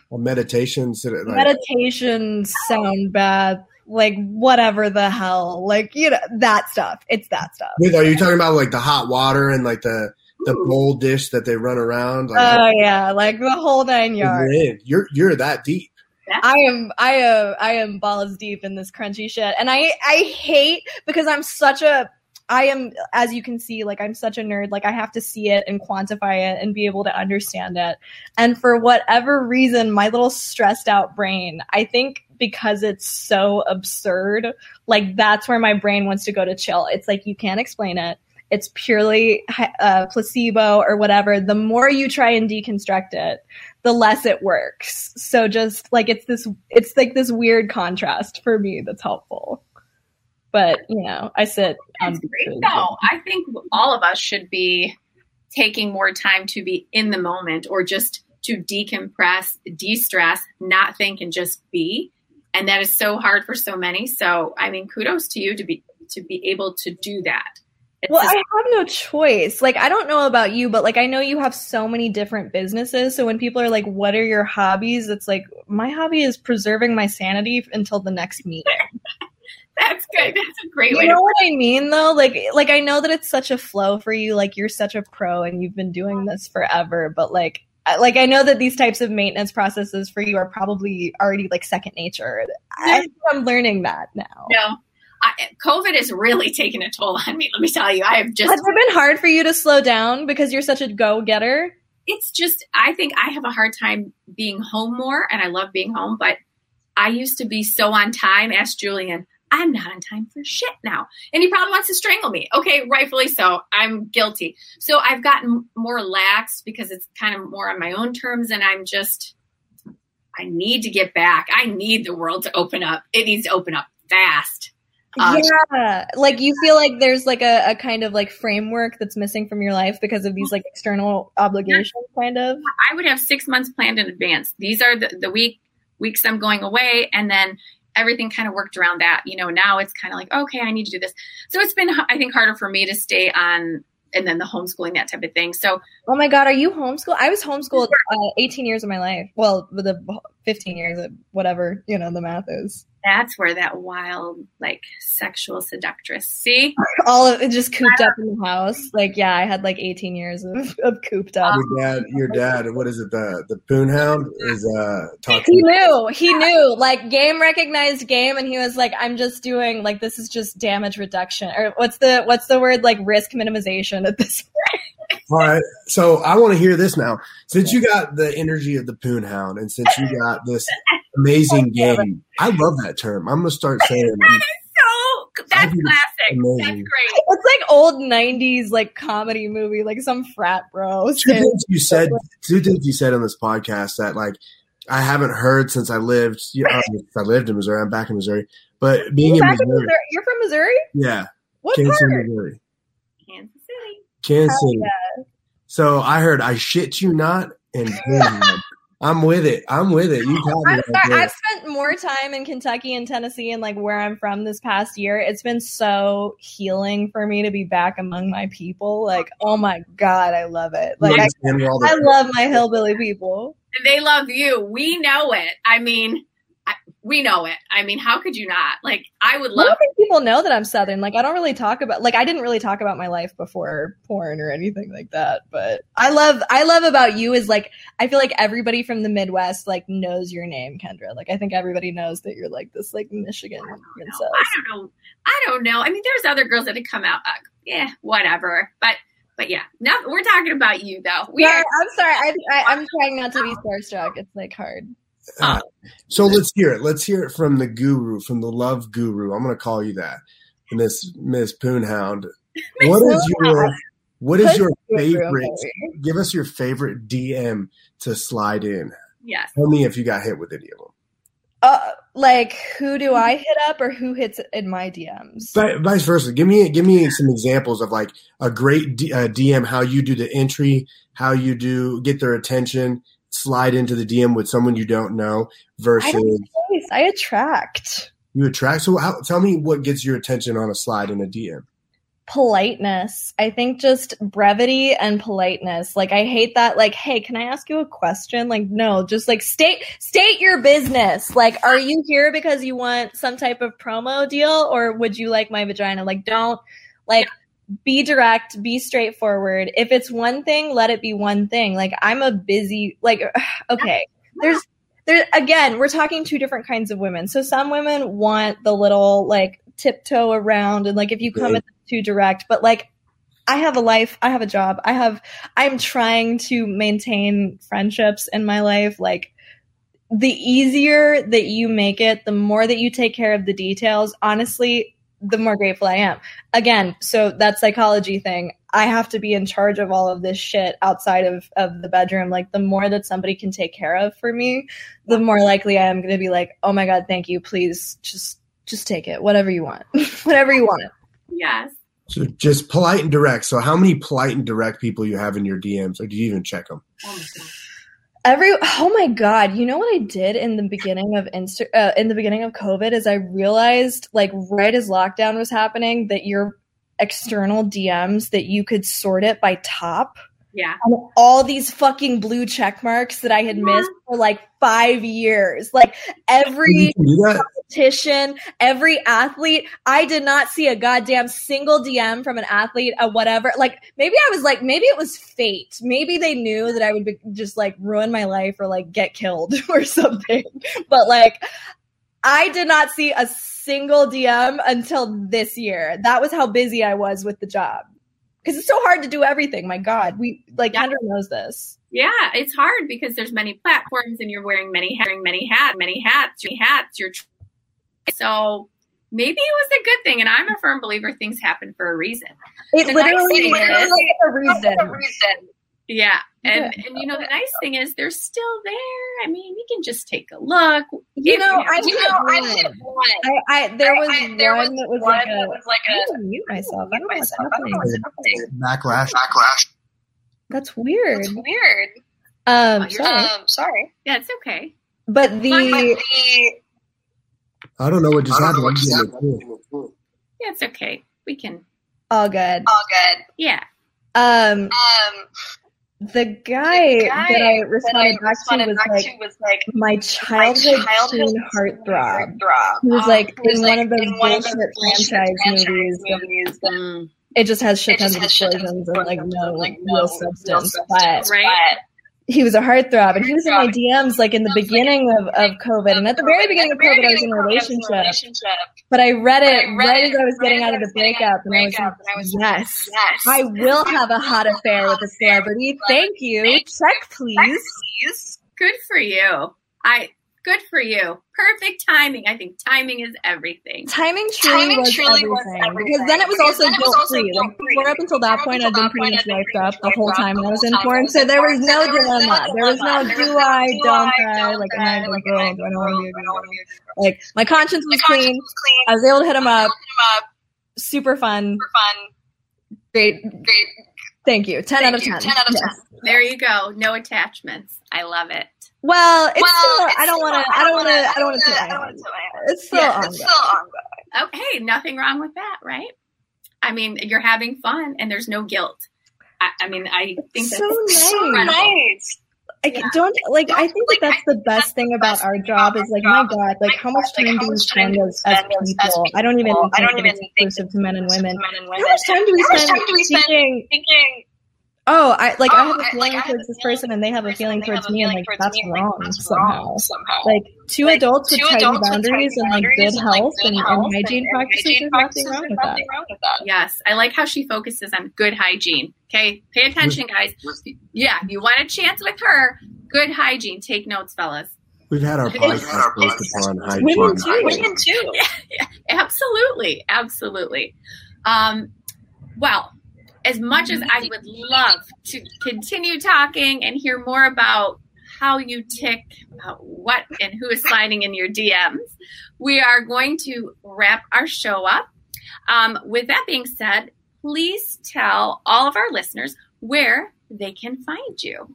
[SPEAKER 3] Or meditations. Like,
[SPEAKER 2] meditations sound bad. Like whatever the hell, like you know that stuff. It's that stuff.
[SPEAKER 3] Wait, are you talking about like the hot water and like the the bowl dish that they run around? Like,
[SPEAKER 2] oh yeah, like the whole nine yards.
[SPEAKER 3] You're you're that deep.
[SPEAKER 2] I am I am I am balls deep in this crunchy shit, and I I hate because I'm such a I am, as you can see, like I'm such a nerd. Like I have to see it and quantify it and be able to understand it. And for whatever reason, my little stressed out brain, I think because it's so absurd, like that's where my brain wants to go to chill. It's like you can't explain it. It's purely uh, placebo or whatever. The more you try and deconstruct it, the less it works. So just like it's this, it's like this weird contrast for me that's helpful. But you know, I sit.
[SPEAKER 1] That's great, though. I think all of us should be taking more time to be in the moment, or just to decompress, de-stress, not think, and just be. And that is so hard for so many. So, I mean, kudos to you to be to be able to do that. It's
[SPEAKER 2] well,
[SPEAKER 1] just-
[SPEAKER 2] I have no choice. Like, I don't know about you, but like, I know you have so many different businesses. So when people are like, what are your hobbies? It's like, my hobby is preserving my sanity until the next meeting.
[SPEAKER 1] That's good. That's a great way.
[SPEAKER 2] You know
[SPEAKER 1] to
[SPEAKER 2] what I mean, though? Like, like I know that it's such a flow for you. Like, you're such a pro and you've been doing this forever. But like, like I know that these types of maintenance processes for you are probably already like second nature. I think I'm learning that now.
[SPEAKER 1] No, I, COVID has really taken a toll on me. Let me tell you, I have just.
[SPEAKER 2] Has it been hard for you to slow down because you're such a go-getter?
[SPEAKER 1] It's just, I think I have a hard time being home more, and I love being home. But I used to be so on time. Ask Julian. I'm not on time for shit now. And he probably wants to strangle me. Okay, rightfully so. I'm guilty. So I've gotten more lax because it's kind of more on my own terms. And I'm just, I need to get back. I need the world to open up. It needs to open up fast.
[SPEAKER 2] Um, yeah. Like you feel like there's like a, a kind of like framework that's missing from your life because of these like external obligations, kind of.
[SPEAKER 1] I would have six months planned in advance. These are the, the week weeks I'm going away. And then everything kind of worked around that. You know, now it's kind of like, okay, I need to do this. So it's been, I think, harder for me to stay on, and then the homeschooling, that type of thing. So,
[SPEAKER 2] oh my God, are you homeschooled? I was homeschooled uh, eighteen years of my life. Well, the fifteen years, whatever, you know, the math is.
[SPEAKER 1] That's where that wild, like, sexual seductress, see?
[SPEAKER 2] All of it just cooped up in the house. Like, yeah, I had like eighteen years of, of cooped up.
[SPEAKER 3] Your dad, your dad, what is it? The the poon hound is uh talking.
[SPEAKER 2] He knew, he knew, like game recognized game. And he was like, I'm just doing like, this is just damage reduction, or what's the, what's the word? Like risk minimization at this point.
[SPEAKER 3] All right. So I want to hear this now. Since you got the energy of the poon hound, and since you got this amazing game, I love that term. I'm gonna start saying
[SPEAKER 1] that is so that's classic. Amazing. That's great.
[SPEAKER 2] It's like old nineties like comedy movie, like some frat bro.
[SPEAKER 3] Two things you said. Two things you said on this podcast that like I haven't heard since I lived. You know, I lived in Missouri. I'm back in Missouri, but being in Missouri, in Missouri,
[SPEAKER 2] you're from Missouri.
[SPEAKER 3] Yeah.
[SPEAKER 2] What
[SPEAKER 3] Kansas
[SPEAKER 2] part?
[SPEAKER 3] City, Missouri.
[SPEAKER 1] Kansas City.
[SPEAKER 3] Kansas City. Yeah. So I heard I shit you not and I'm with it. I'm with it. You got me.
[SPEAKER 2] I'm sorry, I've spent more time in Kentucky and Tennessee and like where I'm from this past year. It's been so healing for me to be back among my people. Like, oh my God, I love it. Like, I, I love my hillbilly people.
[SPEAKER 1] They love you. We know it. I mean, I, we know it. I mean, how could you not? Like, I would love.
[SPEAKER 2] I don't think people know that I'm Southern. Like, I don't really talk about, like, I didn't really talk about my life before porn or anything like that. But I love, I love about you is like, I feel like everybody from the Midwest, like, knows your name, Kendra. Like, I think everybody knows that you're like this, like, Michigan princess.
[SPEAKER 1] I don't know. I don't know. I mean, there's other girls that have come out. Uh, yeah, whatever. But, but yeah, now we're talking about you though. We
[SPEAKER 2] yeah,
[SPEAKER 1] are-
[SPEAKER 2] I'm sorry. I, I, I'm trying not to be starstruck. It's like hard.
[SPEAKER 3] Uh, so let's hear it. Let's hear it from the guru, from the love guru. I'm going to call you that, Miss Miss Poonhound. What is your what is your favorite? Give us your favorite D M to slide in.
[SPEAKER 1] Yes.
[SPEAKER 3] Tell me if you got hit with any of them.
[SPEAKER 2] Uh, like who do I hit up, or who hits in my D Ms?
[SPEAKER 3] But vice versa. Give me give me some examples of like a great D, uh, D M. How you do the entry, how you do get their attention. Slide into the D M with someone you don't know versus
[SPEAKER 2] I, don't I attract.
[SPEAKER 3] You attract. So how, tell me what gets your attention on a slide in a D M.
[SPEAKER 2] politeness. I think just brevity and politeness. Like, I hate that. Like, hey, can I ask you a question? Like, no, just like state, state your business. Like, are you here because you want some type of promo deal, or would you like my vagina? Like, don't like be direct, be straightforward. If it's one thing, let it be one thing. Like, I'm a busy, like, okay, there's, there, again, we're talking two different kinds of women. So some women want the little like tiptoe around, and like if you come at them too direct, but like I have a life, I have a job, I have, I'm trying to maintain friendships in my life. Like, the easier that you make it, the more that you take care of the details, honestly, the more grateful I am. Again, so that psychology thing, I have to be in charge of all of this shit outside of, of the bedroom. Like, the more that somebody can take care of for me, the more likely I am going to be like, oh my God, thank you. Please just, just take it. Whatever you want. Whatever you want.
[SPEAKER 1] Yes.
[SPEAKER 3] So just polite and direct. So how many polite and direct people you have in your D Ms, or do you even check them?
[SPEAKER 1] Oh my God.
[SPEAKER 2] Every oh my God, you know what I did in the beginning of Insta uh, in the beginning of COVID is I realized, like, right as lockdown was happening, that your external D Ms, that you could sort it by top.
[SPEAKER 1] Yeah.
[SPEAKER 2] And all these fucking blue check marks that I had missed for like five years. Like, every competition, every athlete, I did not see a goddamn single D M from an athlete, a whatever. Like, maybe I was like, maybe it was fate. Maybe they knew that I would be, just like ruin my life or like get killed or something. But like, I did not see a single D M until this year. That was how busy I was with the job. Because it's so hard to do everything. My God, we like
[SPEAKER 1] yeah.
[SPEAKER 2] Kendra knows this.
[SPEAKER 1] Yeah, it's hard because there's many platforms and you're wearing many hats, many hats, many hats, your hats, your. So maybe it was a good thing, and I'm a firm believer things happen for a reason.
[SPEAKER 2] It
[SPEAKER 1] the
[SPEAKER 2] literally
[SPEAKER 1] nice
[SPEAKER 2] is a reason.
[SPEAKER 1] a reason. Yeah, and yeah. and you know the nice thing is they're still there. I mean, you can just take a look.
[SPEAKER 2] You
[SPEAKER 1] if
[SPEAKER 2] know,
[SPEAKER 1] you
[SPEAKER 2] I
[SPEAKER 1] you
[SPEAKER 2] know,
[SPEAKER 1] I
[SPEAKER 2] hit one. I, I there was
[SPEAKER 1] I, I, there
[SPEAKER 2] one
[SPEAKER 1] was
[SPEAKER 2] that was
[SPEAKER 1] one
[SPEAKER 2] like a.
[SPEAKER 1] that was like a.
[SPEAKER 2] I'm gonna mute myself. I don't know what's happening.
[SPEAKER 3] Backlash. Backlash.
[SPEAKER 2] That's weird.
[SPEAKER 1] That's weird.
[SPEAKER 2] Um, sorry.
[SPEAKER 1] Um, sorry. Yeah, it's okay.
[SPEAKER 2] But the.
[SPEAKER 1] But the
[SPEAKER 3] I don't know what just happened.
[SPEAKER 1] Yeah, it's okay. We can.
[SPEAKER 2] All good.
[SPEAKER 1] All good. Yeah.
[SPEAKER 2] Um.
[SPEAKER 1] Um.
[SPEAKER 2] The guy,
[SPEAKER 1] the guy
[SPEAKER 2] that I responded,
[SPEAKER 1] that I responded
[SPEAKER 2] back, to, was
[SPEAKER 1] back
[SPEAKER 2] like,
[SPEAKER 1] to was like
[SPEAKER 2] my childhood,
[SPEAKER 1] childhood
[SPEAKER 2] teen heartthrob.
[SPEAKER 1] heartthrob.
[SPEAKER 2] He was
[SPEAKER 1] um,
[SPEAKER 2] like
[SPEAKER 1] was
[SPEAKER 2] in
[SPEAKER 1] like,
[SPEAKER 2] one of those
[SPEAKER 1] in one
[SPEAKER 2] bullshit
[SPEAKER 1] of those
[SPEAKER 2] franchise,
[SPEAKER 1] franchise
[SPEAKER 2] movies.
[SPEAKER 1] movies that, mm.
[SPEAKER 2] It just has shit
[SPEAKER 1] it just
[SPEAKER 2] tons of
[SPEAKER 1] has shit
[SPEAKER 2] explosions and like no,
[SPEAKER 1] like,
[SPEAKER 2] no,
[SPEAKER 1] no
[SPEAKER 2] substance.
[SPEAKER 1] no
[SPEAKER 2] But
[SPEAKER 1] substance, right?
[SPEAKER 2] he was a heartthrob, and he was in my D Ms like in the beginning of, of COVID. And at the very beginning of COVID, I was in a relationship. But I read it right as I was getting out of the breakup, and I was like, yes, I will have a hot affair with a celebrity. Thank you. Check, please.
[SPEAKER 1] Good for you. I. Good for you. Perfect timing. I think timing is everything.
[SPEAKER 2] Timing truly,
[SPEAKER 1] timing
[SPEAKER 2] was,
[SPEAKER 1] truly
[SPEAKER 2] everything.
[SPEAKER 1] was everything.
[SPEAKER 2] Because then it was also guilt-free. Like, before, up until that point, I'd been pretty much wiped up the whole time I was in porn. So there was no dilemma. There was no do I, don't I, like, am I a good girl? Do I don't want to be a good girl? Like, my conscience was clean. I was able to hit him up. Super fun. Great. Great. Thank you. ten out of ten.
[SPEAKER 1] ten out of ten. There you go. No attachments. I love it.
[SPEAKER 2] Well, it's
[SPEAKER 1] well,
[SPEAKER 2] still,
[SPEAKER 1] it's
[SPEAKER 2] I don't want to, I don't want to, I don't want to, I don't want to, it's still
[SPEAKER 1] yeah,
[SPEAKER 2] ongoing.
[SPEAKER 1] It's still ongoing. Oh, hey, nothing wrong with that, right? I mean, you're having fun and there's no guilt. I, I mean, I think that's
[SPEAKER 2] so nice.
[SPEAKER 1] So nice.
[SPEAKER 2] I yeah. don't, like, I think that that's the best thing about our job is, like, my God, like, how much time do we spend as, as people? I don't even think
[SPEAKER 1] I don't even
[SPEAKER 2] it's
[SPEAKER 1] think
[SPEAKER 2] exclusive to men and women.
[SPEAKER 1] How
[SPEAKER 2] much time do we spend thinking, thinking oh, I like oh, I have a feeling like, towards this person and they have a feeling towards me, and like that's wrong somehow. somehow. Like two like, adults with tidy boundaries and like good health and, and hygiene practices, there's nothing wrong with that.
[SPEAKER 1] Yes, I like how she focuses on good hygiene. Okay, pay attention, guys. Yeah, you want a chance with her? Good hygiene. Take notes, fellas.
[SPEAKER 3] We've had our podcast based upon hygiene.
[SPEAKER 2] Women too.
[SPEAKER 1] Women too. Yeah, yeah, absolutely, absolutely. Um, well. As much as I would love to continue talking and hear more about how you tick, about what and who is sliding in your D Ms, we are going to wrap our show up. Um, with that being said, please tell all of our listeners where they can find you.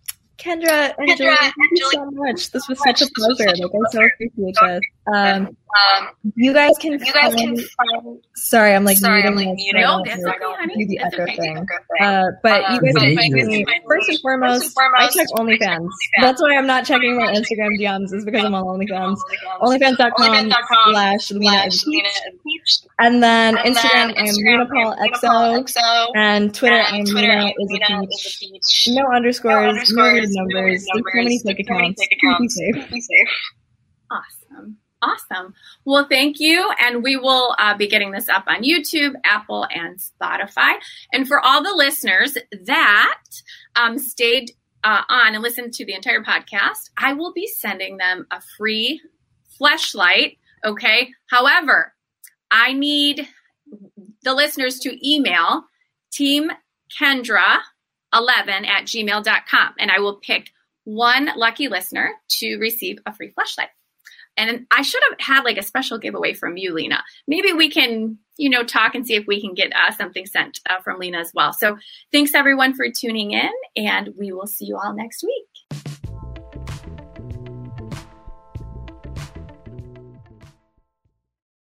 [SPEAKER 2] Kendra and Julie, thank you so much. This was such a pleasure. Like, I so appreciate this. Um, Um, you guys can.
[SPEAKER 1] You guys can. Find,
[SPEAKER 2] sorry, I'm like
[SPEAKER 1] sorry,
[SPEAKER 2] muting
[SPEAKER 1] I'm like
[SPEAKER 2] this.
[SPEAKER 1] muting. No, that's okay, honey.
[SPEAKER 2] The
[SPEAKER 1] that's
[SPEAKER 2] echo
[SPEAKER 1] okay.
[SPEAKER 2] thing. Uh, but uh, you guys can find me first and foremost. First and foremost I check OnlyFans. That's why I'm not checking my Instagram D Ms. Is because I'm on OnlyFans. OnlyFans dot com slash Lena Peach. And then and Instagram, then Instagram, I'm LenaPaulXO, and Twitter, and I'm Twitter, Lena is a peach. No underscores, no weird numbers. There's so many fake accounts. Be safe. Be safe.
[SPEAKER 1] Awesome. Awesome. Well, thank you. And we will uh, be getting this up on YouTube, Apple, and Spotify. And for all the listeners that um, stayed uh, on and listened to the entire podcast, I will be sending them a free fleshlight. Okay. However, I need the listeners to email team kendra eleven at gmail dot com, and I will pick one lucky listener to receive a free fleshlight. And I should have had like a special giveaway from you, Lena. Maybe we can, you know, talk and see if we can get uh, something sent uh, from Lena as well. So thanks everyone for tuning in, and we will see you all next week.